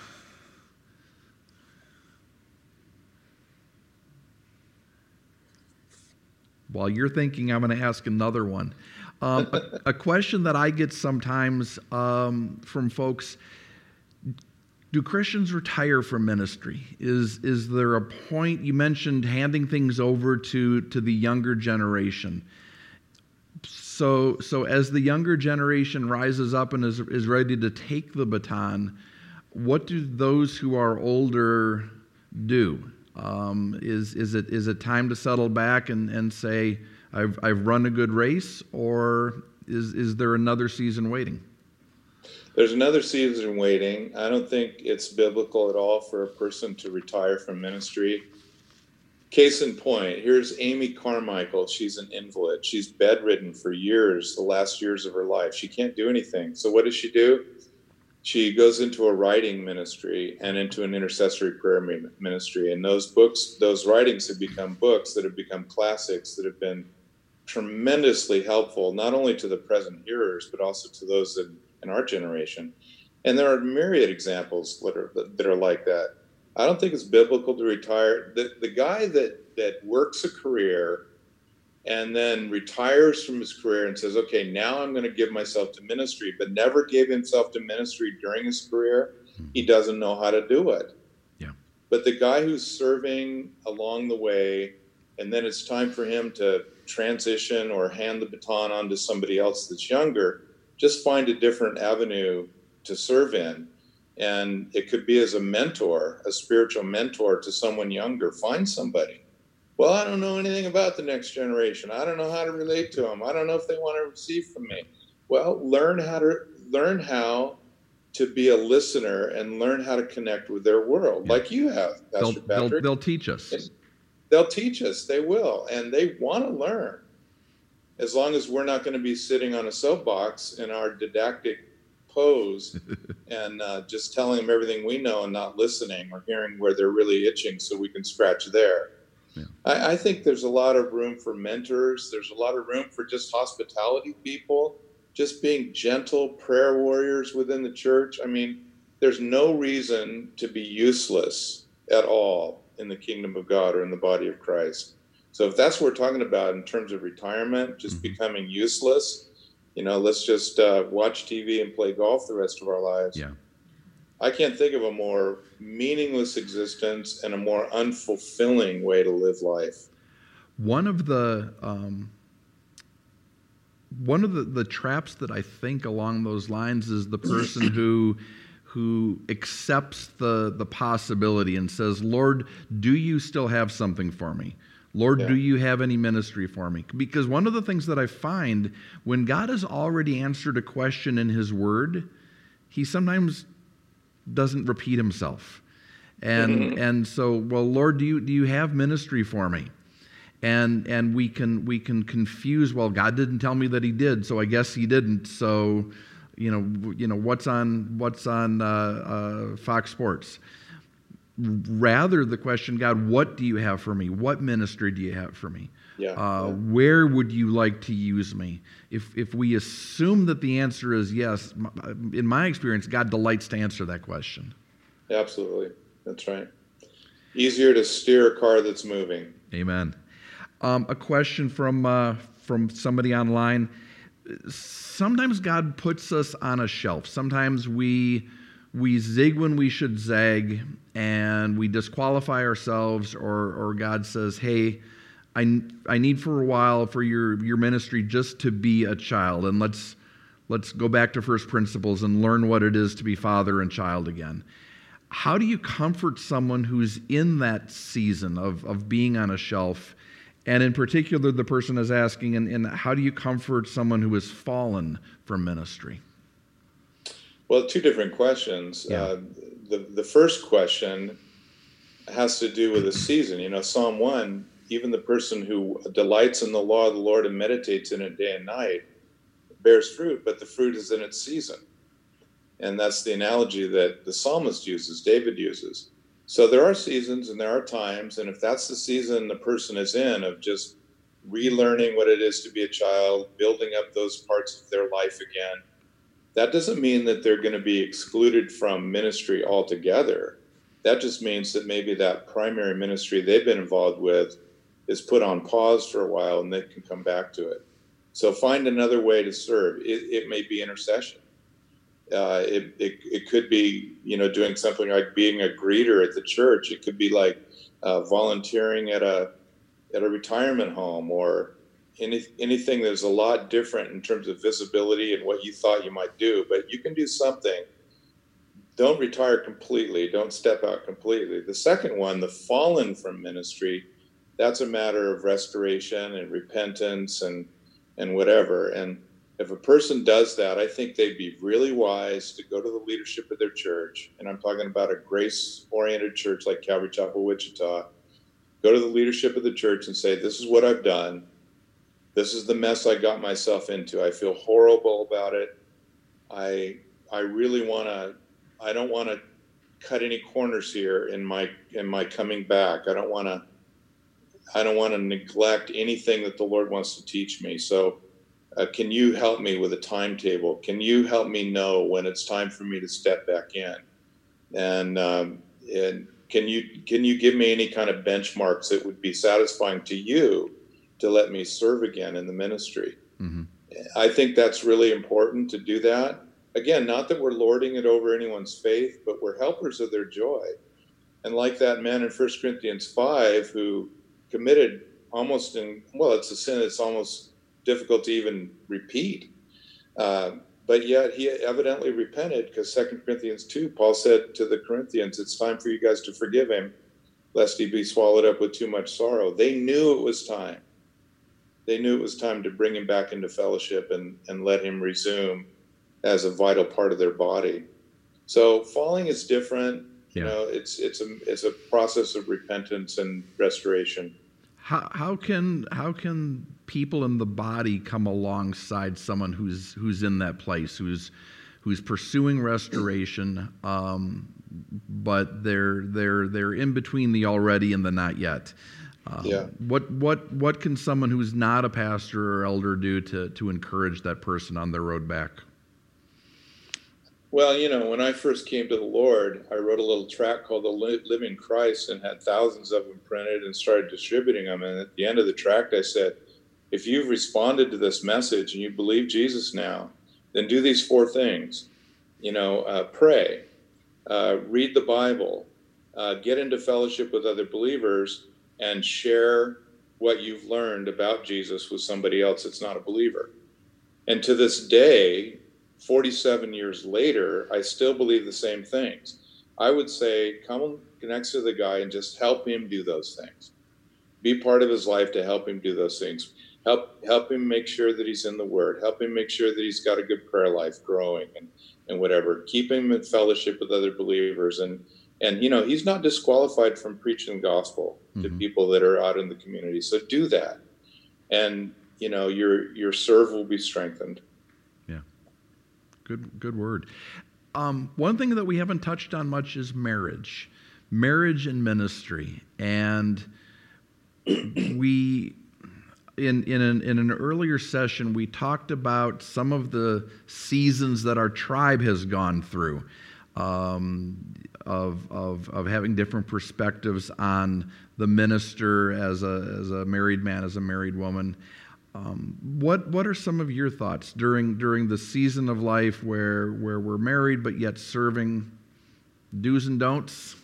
While you're thinking, I'm going to ask another one. A question that I get sometimes from folks: do Christians retire from ministry? Is there a point? You mentioned handing things over to the younger generation. So as the younger generation rises up and is ready to take the baton, what do those who are older do? Is it time to settle back and say, I've run a good race, or is there another season waiting? There's another season waiting. I don't think it's biblical at all for a person to retire from ministry. Case in point, here's Amy Carmichael. She's an invalid. She's bedridden for years, the last years of her life. She can't do anything. So what does she do? She goes into a writing ministry and into an intercessory prayer ministry. And those books, those writings have become books that have become classics that have been tremendously helpful, not only to the present hearers, but also to those in our generation. And there are myriad examples that are like that. I don't think it's biblical to retire. The guy that works a career and then retires from his career and says, okay, now I'm going to give myself to ministry, but never gave himself to ministry during his career, he doesn't know how to do it. Yeah. But the guy who's serving along the way, and then it's time for him to transition or hand the baton on to somebody else that's younger, just find a different avenue to serve in. And it could be as a mentor, a spiritual mentor to someone younger. Find somebody. Well, I don't know anything about the next generation. I don't know how to relate to them. I don't know if they want to receive from me. Well, learn how to be a listener and learn how to connect with their world, like you have, Pastor Patrick. They'll teach us. They'll teach us. They will, and they want to learn. As long as we're not going to be sitting on a soapbox in our didactic pose and just telling them everything we know and not listening or hearing where they're really itching so we can scratch there. Yeah. I think there's a lot of room for mentors. There's a lot of room for just hospitality people, just being gentle prayer warriors within the church. I mean, there's no reason to be useless at all in the kingdom of God or in the body of Christ. So if that's what we're talking about in terms of retirement, just becoming useless, let's just watch TV and play golf the rest of our lives. Yeah. I can't think of a more meaningless existence and a more unfulfilling way to live life. One of the traps that I think along those lines is the person who accepts the possibility and says, Lord, do you still have something for me? Lord, do you have any ministry for me? Because one of the things that I find, when God has already answered a question in His Word, He sometimes doesn't repeat Himself. And so, well, Lord, do you have ministry for me? And we can confuse, well, God didn't tell me that He did, so I guess He didn't. So, what's on Fox Sports? Rather, the question, God, what do you have for me? What ministry do you have for me? Where would you like to use me? If we assume that the answer is yes, in my experience, God delights to answer that question. Absolutely. That's right. Easier to steer a car that's moving. Amen. A question from somebody online. Sometimes God puts us on a shelf. Sometimes we zig when we should zag, and we disqualify ourselves, or God says, hey, I need for a while for your ministry just to be a child, and let's go back to first principles and learn what it is to be father and child again. How do you comfort someone who's in that season of being on a shelf? And in particular, the person is asking, and how do you comfort someone who has fallen from ministry? Well, two different questions. Yeah. The first question has to do with a season. Psalm 1, even the person who delights in the law of the Lord and meditates in it day and night bears fruit, but the fruit is in its season. And that's the analogy that the psalmist uses, David uses. So there are seasons and there are times, and if that's the season the person is in of just relearning what it is to be a child, building up those parts of their life again, that doesn't mean that they're going to be excluded from ministry altogether. That just means that maybe that primary ministry they've been involved with is put on pause for a while and they can come back to it. So find another way to serve. It may be intercession. It could be, doing something like being a greeter at the church. It could be like volunteering at a retirement home, or anything that's a lot different in terms of visibility and what you thought you might do. But you can do something. Don't retire completely. Don't step out completely. The second one, the fallen from ministry, that's a matter of restoration and repentance and whatever. And if a person does that, I think they'd be really wise to go to the leadership of their church. And I'm talking about a grace-oriented church like Calvary Chapel, Wichita. Go to the leadership of the church and say, this is what I've done. This is the mess I got myself into. I feel horrible about it. I really I don't want to cut any corners here in my coming back. I don't want to neglect anything that the Lord wants to teach me. So can you help me with a timetable? Can you help me know when it's time for me to step back in? And can you give me any kind of benchmarks that would be satisfying to you to let me serve again in the ministry? Mm-hmm. I think that's really important to do that. Again, not that we're lording it over anyone's faith, but we're helpers of their joy. And like that man in 1 Corinthians 5 who committed it's a sin that's almost difficult to even repeat. But yet he evidently repented, because 2 Corinthians 2, Paul said to the Corinthians, it's time for you guys to forgive him, lest he be swallowed up with too much sorrow. They knew it was time. They knew it was time to bring him back into fellowship and let him resume as a vital part of their body. So falling is different. Yeah. It's a process of repentance and restoration. How can people in the body come alongside someone who's in that place, who's pursuing restoration, but they're in between the already and the not yet? What can someone who's not a pastor or elder do to encourage that person on their road back? Well, when I first came to the Lord, I wrote a little tract called The Living Christ and had thousands of them printed and started distributing them. And at the end of the tract, I said, if you've responded to this message and you believe Jesus now, then do these 4 things. Pray, read the Bible, get into fellowship with other believers, and share what you've learned about Jesus with somebody else that's not a believer. And to this day, 47 years later, I still believe the same things. I would say, come next to the guy and just help him do those things. Be part of his life to help him do those things. Help him make sure that he's in the Word. Help him make sure that he's got a good prayer life growing and whatever. Keep him in fellowship with other believers. And he's not disqualified from preaching the gospel to people that are out in the community. So do that. And, your serve will be strengthened. Good word. One thing that we haven't touched on much is marriage and ministry. And we, in an earlier session, we talked about some of the seasons that our tribe has gone through, of having different perspectives on the minister as a married man, as a married woman. What are some of your thoughts during the season of life where we're married but yet serving? Do's and don'ts?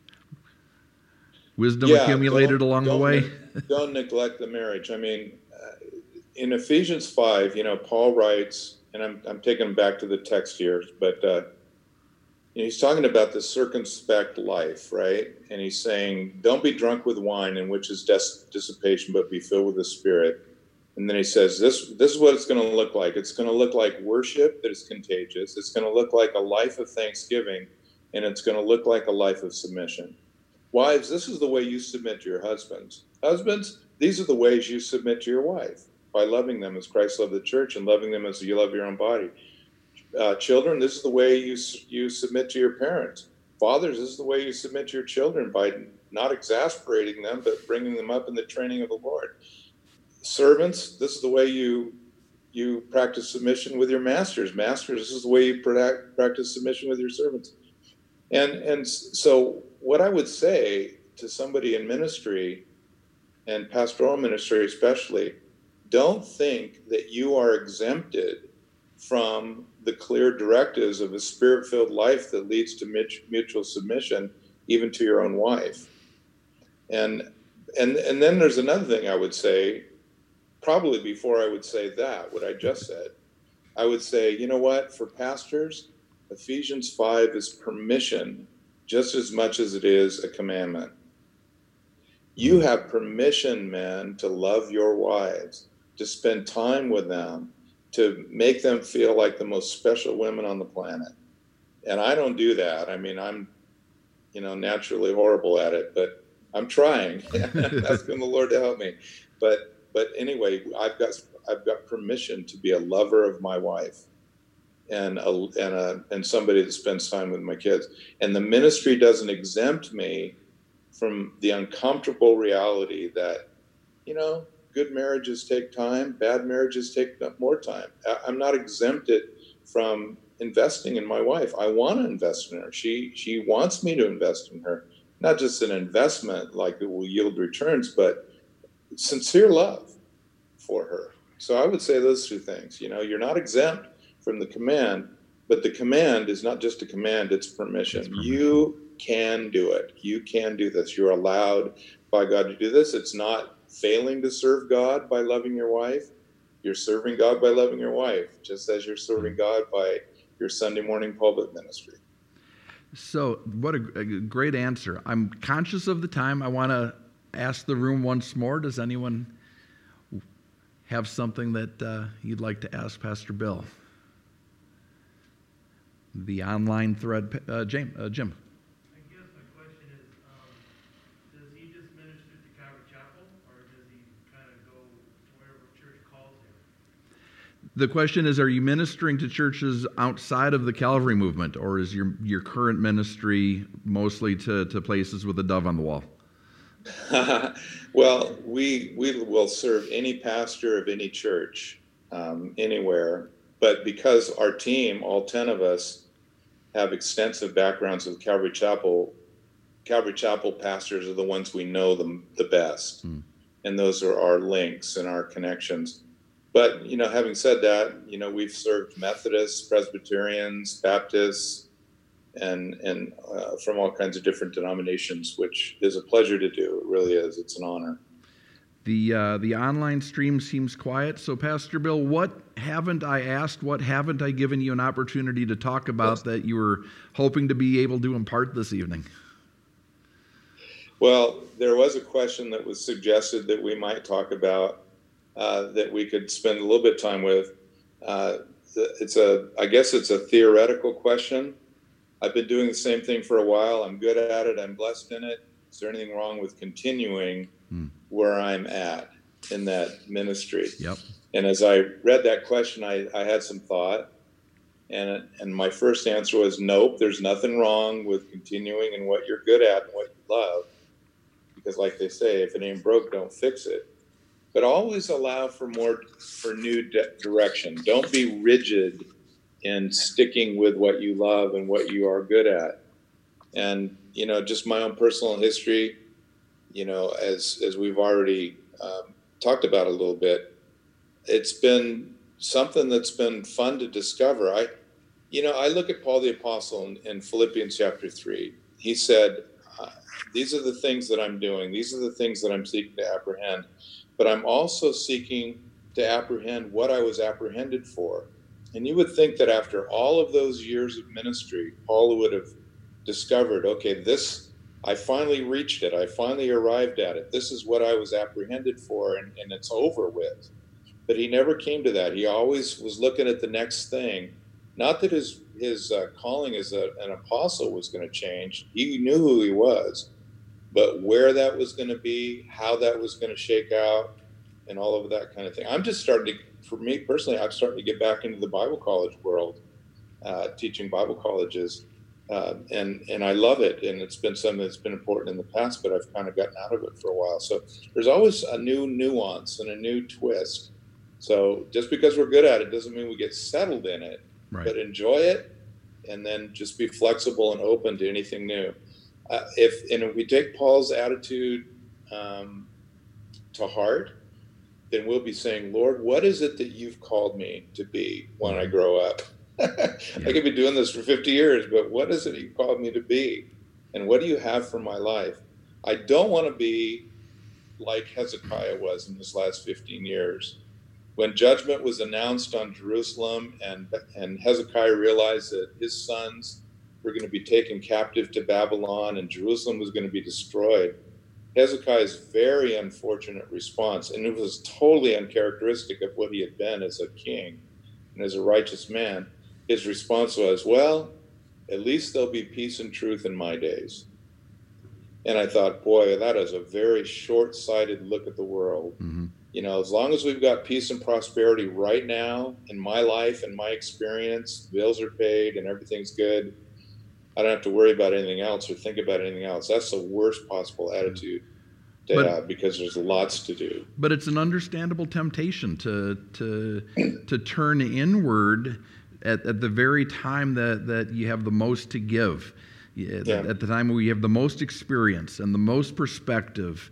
Wisdom accumulated along the way? Don't neglect the marriage. I mean, in Ephesians 5, Paul writes, and I'm taking him back to the text here, but he's talking about the circumspect life, right? And he's saying, don't be drunk with wine, in which is dissipation, but be filled with the Spirit. And then he says, this is what it's going to look like. It's going to look like worship that is contagious. It's going to look like a life of thanksgiving, and it's going to look like a life of submission. Wives, this is the way you submit to your husbands. Husbands, these are the ways you submit to your wife, by loving them as Christ loved the church and loving them as you love your own body. Children, this is the way you submit to your parents. Fathers, this is the way you submit to your children, by not exasperating them, but bringing them up in the training of the Lord. Servants, this is the way you practice submission with your masters. Masters, this is the way you practice submission with your servants. And so what I would say to somebody in ministry, and pastoral ministry especially, don't think that you are exempted from the clear directives of a spirit-filled life that leads to mutual submission, even to your own wife. And then there's another thing I would say, probably before I would say that, what I just said. I would say, you know what, for pastors, Ephesians 5 is permission just as much as it is a commandment. You have permission, men, to love your wives, to spend time with them, to make them feel like the most special women on the planet. And I don't do that. I mean, I'm, naturally horrible at it, but I'm trying. Asking the Lord to help me. But anyway, I've got permission to be a lover of my wife, and somebody that spends time with my kids. And the ministry doesn't exempt me from the uncomfortable reality that, good marriages take time, bad marriages take more time. I'm not exempted from investing in my wife. I want to invest in her. She wants me to invest in her. Not just an investment like it will yield returns, but sincere love for her. So I would say those two things. You're not exempt from the command, but the command is not just a command, it's permission. You can do it. You can do this. You're allowed by God to do this. It's not failing to serve God by loving your wife. You're serving God by loving your wife, just as you're serving God by your Sunday morning pulpit ministry. So what a great answer. I'm conscious of the time. I want to ask the room once more. Does anyone have something that you'd like to ask Pastor Bill? The online thread, Jim. I guess my question is, does he just minister to Calvary Chapel, or does he kind of go to wherever church calls him? The question is, are you ministering to churches outside of the Calvary movement, or is your current ministry mostly to places with a dove on the wall? Well, we will serve any pastor of any church, anywhere. But because our team, all 10 of us, have extensive backgrounds with Calvary Chapel pastors are the ones we know the best. And those are our links and our connections. But, having said that, we've served Methodists, Presbyterians, Baptists, and from all kinds of different denominations, which is a pleasure to do. It really is. It's an honor. The online stream seems quiet. So, Pastor Bill, what haven't I asked? What haven't I given you an opportunity to talk about that you were hoping to be able to impart this evening? Well, there was a question that was suggested that we might talk about, that we could spend a little bit of time with. I guess it's a theoretical question. I've been doing the same thing for a while. I'm good at it. I'm blessed in it. Is there anything wrong with continuing where I'm at in that ministry? Yep. And as I read that question, I had some thought. And my first answer was, nope, there's nothing wrong with continuing in what you're good at and what you love. Because like they say, if it ain't broke, don't fix it. But always allow for new direction. Don't be rigid in sticking with what you love and what you are good at. And, just my own personal history, as we've already talked about a little bit, it's been something that's been fun to discover. I look at Paul the Apostle in Philippians chapter 3. He said, these are the things that I'm doing. These are the things that I'm seeking to apprehend. But I'm also seeking to apprehend what I was apprehended for. And you would think that after all of those years of ministry, Paul would have discovered, okay, I finally reached it. I finally arrived at it. This is what I was apprehended for, and it's over with. But he never came to that. He always was looking at the next thing. Not that his calling as an apostle was going to change. He knew who he was. But where that was going to be, how that was going to shake out, and all of that kind of thing. I'm just for me personally, I'm starting to get back into the Bible college world teaching Bible colleges. And I love it. And it's been something that's been important in the past, but I've kind of gotten out of it for a while. So there's always a new nuance and a new twist. So just because we're good at it doesn't mean we get settled in it, Right. but enjoy it and then just be flexible and open to anything new. If we take Paul's attitude to heart, then we'll be saying, Lord, what is it that you've called me to be when I grow up? I could be doing this for 50 years, but what is it you called me to be? And what do you have for my life? I don't want to be like Hezekiah was in his last 15 years. When judgment was announced on Jerusalem and Hezekiah realized that his sons were going to be taken captive to Babylon and Jerusalem was going to be destroyed, Hezekiah's very unfortunate response, and it was totally uncharacteristic of what he had been as a king and as a righteous man, his response was, well, at least there'll be peace and truth in my days. And I thought, boy, that is a very short-sighted look at the world. Mm-hmm. You know, as long as we've got peace and prosperity right now in my life and my experience, bills are paid and everything's good, I don't have to worry about anything else or think about anything else. That's the worst possible attitude to have because there's lots to do. But it's an understandable temptation to turn inward at the very time that you have the most to give. At the time where you have the most experience and the most perspective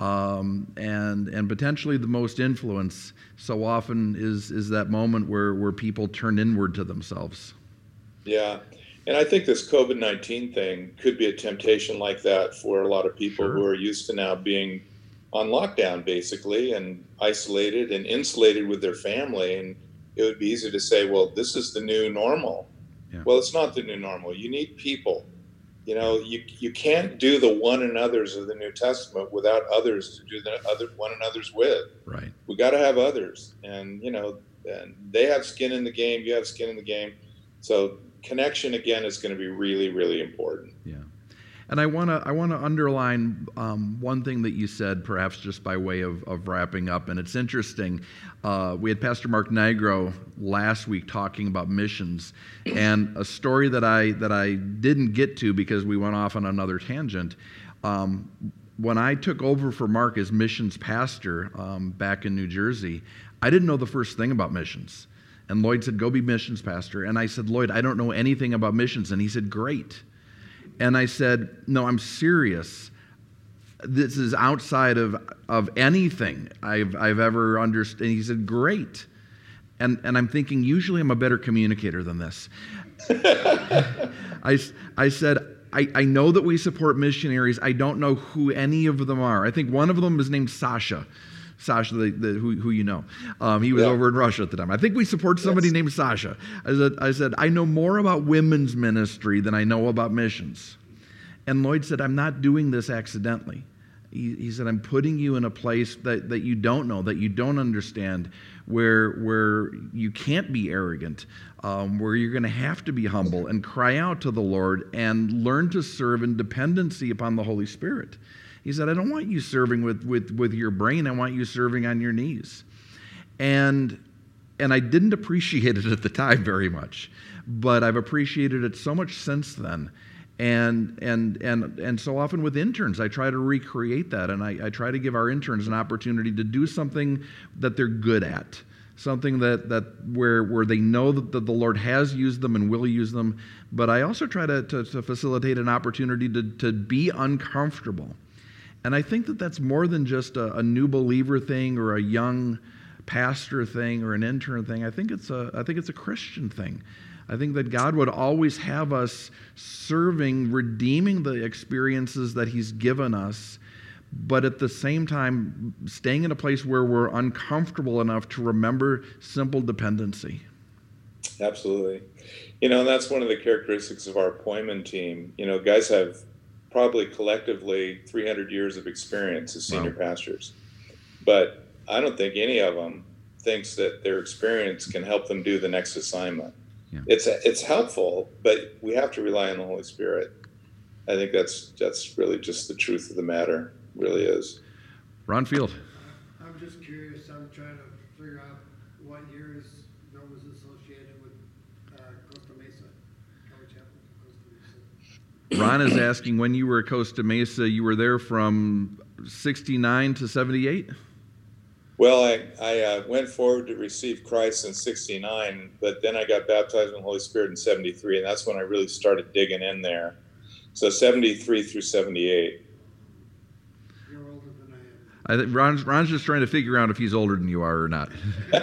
and potentially the most influence, so often is that moment where people turn inward to themselves. Yeah. And I think this COVID-19 thing could be a temptation like that for a lot of people who are used to now being on lockdown, basically, and isolated and insulated with their family. And it would be easy to say, well, this is the new normal. Yeah. Well, it's not the new normal. You need people. You know, you can't do the one another's of the New Testament without others to do the other one another's with. Right. We got to have others. And, you know, and they have skin in the game. You have skin in the game. So connection, again, is going to be really, really important. Yeah. And I want to underline one thing that you said, perhaps just by way of wrapping up. And it's interesting. We had Pastor Mark Nigro last week talking about missions, and a story that I didn't get to because we went off on another tangent. When I took over for Mark as missions pastor back in New Jersey, I didn't know the first thing about missions. And Lloyd said, go be missions pastor. And I said, Lloyd, I don't know anything about missions. And he said, great. And I said, no, I'm serious. This is outside of anything I've ever understood. And he said, great. And I'm thinking, usually I'm a better communicator than this. I said, I know that we support missionaries. I don't know who any of them are. I think one of them is named Sasha. Sasha, who you know. He was over in Russia at the time. I think we support somebody named Sasha. I said, I know more about women's ministry than I know about missions. And Lloyd said, I'm not doing this accidentally. He said, I'm putting you in a place that you don't know, that you don't understand, where you can't be arrogant, where you're going to have to be humble and cry out to the Lord and learn to serve in dependency upon the Holy Spirit. He said, I don't want you serving with your brain. I want you serving on your knees. And I didn't appreciate it at the time very much, but I've appreciated it so much since then. And so often with interns, I try to recreate that, and I try to give our interns an opportunity to do something that they're good at, something that where they know that the Lord has used them and will use them. But I also try to facilitate an opportunity to be uncomfortable. And I think that's more than just a new believer thing or a young pastor thing or an intern thing. I think it's a Christian thing. I think that God would always have us serving, redeeming the experiences that He's given us, but at the same time staying in a place where we're uncomfortable enough to remember simple dependency. Absolutely. You know, that's one of the characteristics of our appointment team. You know, guys have probably collectively 300 years of experience as senior pastors. But I don't think any of them thinks that their experience can help them do the next assignment. Yeah. It's helpful, but we have to rely on the Holy Spirit. I think that's really just the truth of the matter, really is. Ron Field. I'm just curious. I'm trying to figure out what years that was associated with Costa Mesa Ron is asking, when you were at Costa Mesa, you were there from 69 to 78? Well, I went forward to receive Christ in 69, but then I got baptized in the Holy Spirit in 73, and that's when I really started digging in there. So 73 through 78. You're older than I think Ron's just trying to figure out if he's older than you are or not.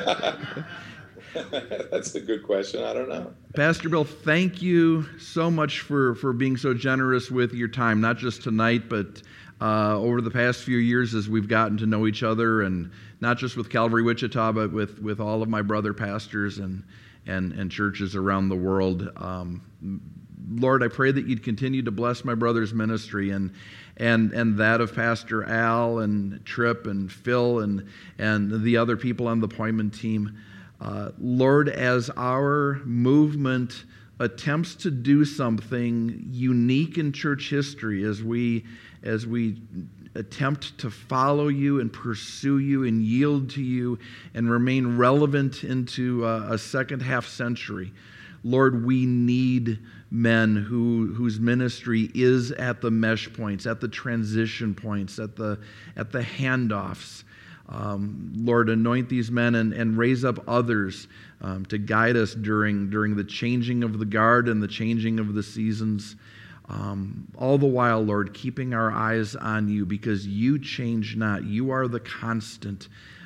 That's a good question. I don't know. Pastor Bill, thank you so much for being so generous with your time, not just tonight, but over the past few years as we've gotten to know each other, and not just with Calvary Wichita, but with all of my brother pastors and churches around the world. Lord, I pray that you'd continue to bless my brother's ministry and that of Pastor Al and Tripp and Phil and the other people on the appointment team. Lord, as our movement attempts to do something unique in church history, as we attempt to follow you and pursue you and yield to you and remain relevant into a second half century, Lord, we need men whose ministry is at the mesh points, at the transition points, at the handoffs. Lord, anoint these men and raise up others to guide us during the changing of the guard and the changing of the seasons. All the while, Lord, keeping our eyes on you, because you change not. You are the constant.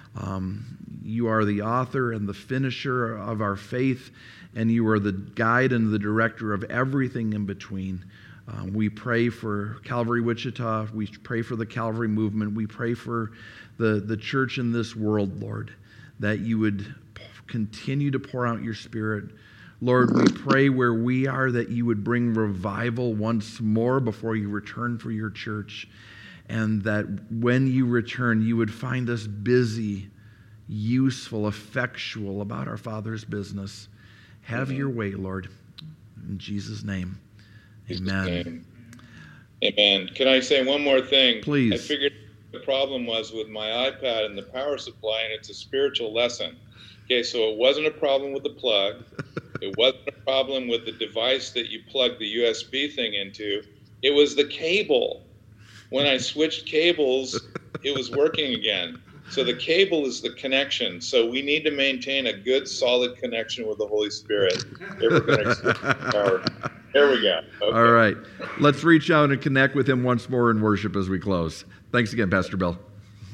You are the author and the finisher of our faith, and you are the guide and the director of everything in between. We pray for Calvary Wichita. We pray for the Calvary movement. We pray for the church in this world, Lord, that you would continue to pour out your Spirit. Lord, we pray where we are that you would bring revival once more before you return for your church, and that when you return, you would find us busy, useful, effectual about our Father's business. Have your way, Lord. In Jesus' name, amen. Amen. Can I say one more thing? Please. I figured the problem was with my iPad and the power supply, and it's a spiritual lesson. Okay, so it wasn't a problem with the plug. It wasn't a problem with the device that you plug the USB thing into. It was the cable. When I switched cables, it was working again. So the cable is the connection. So we need to maintain a good, solid connection with the Holy Spirit if we're going to experience power. There we go. Okay. All right. Let's reach out and connect with him once more in worship as we close. Thanks again, Pastor Bill.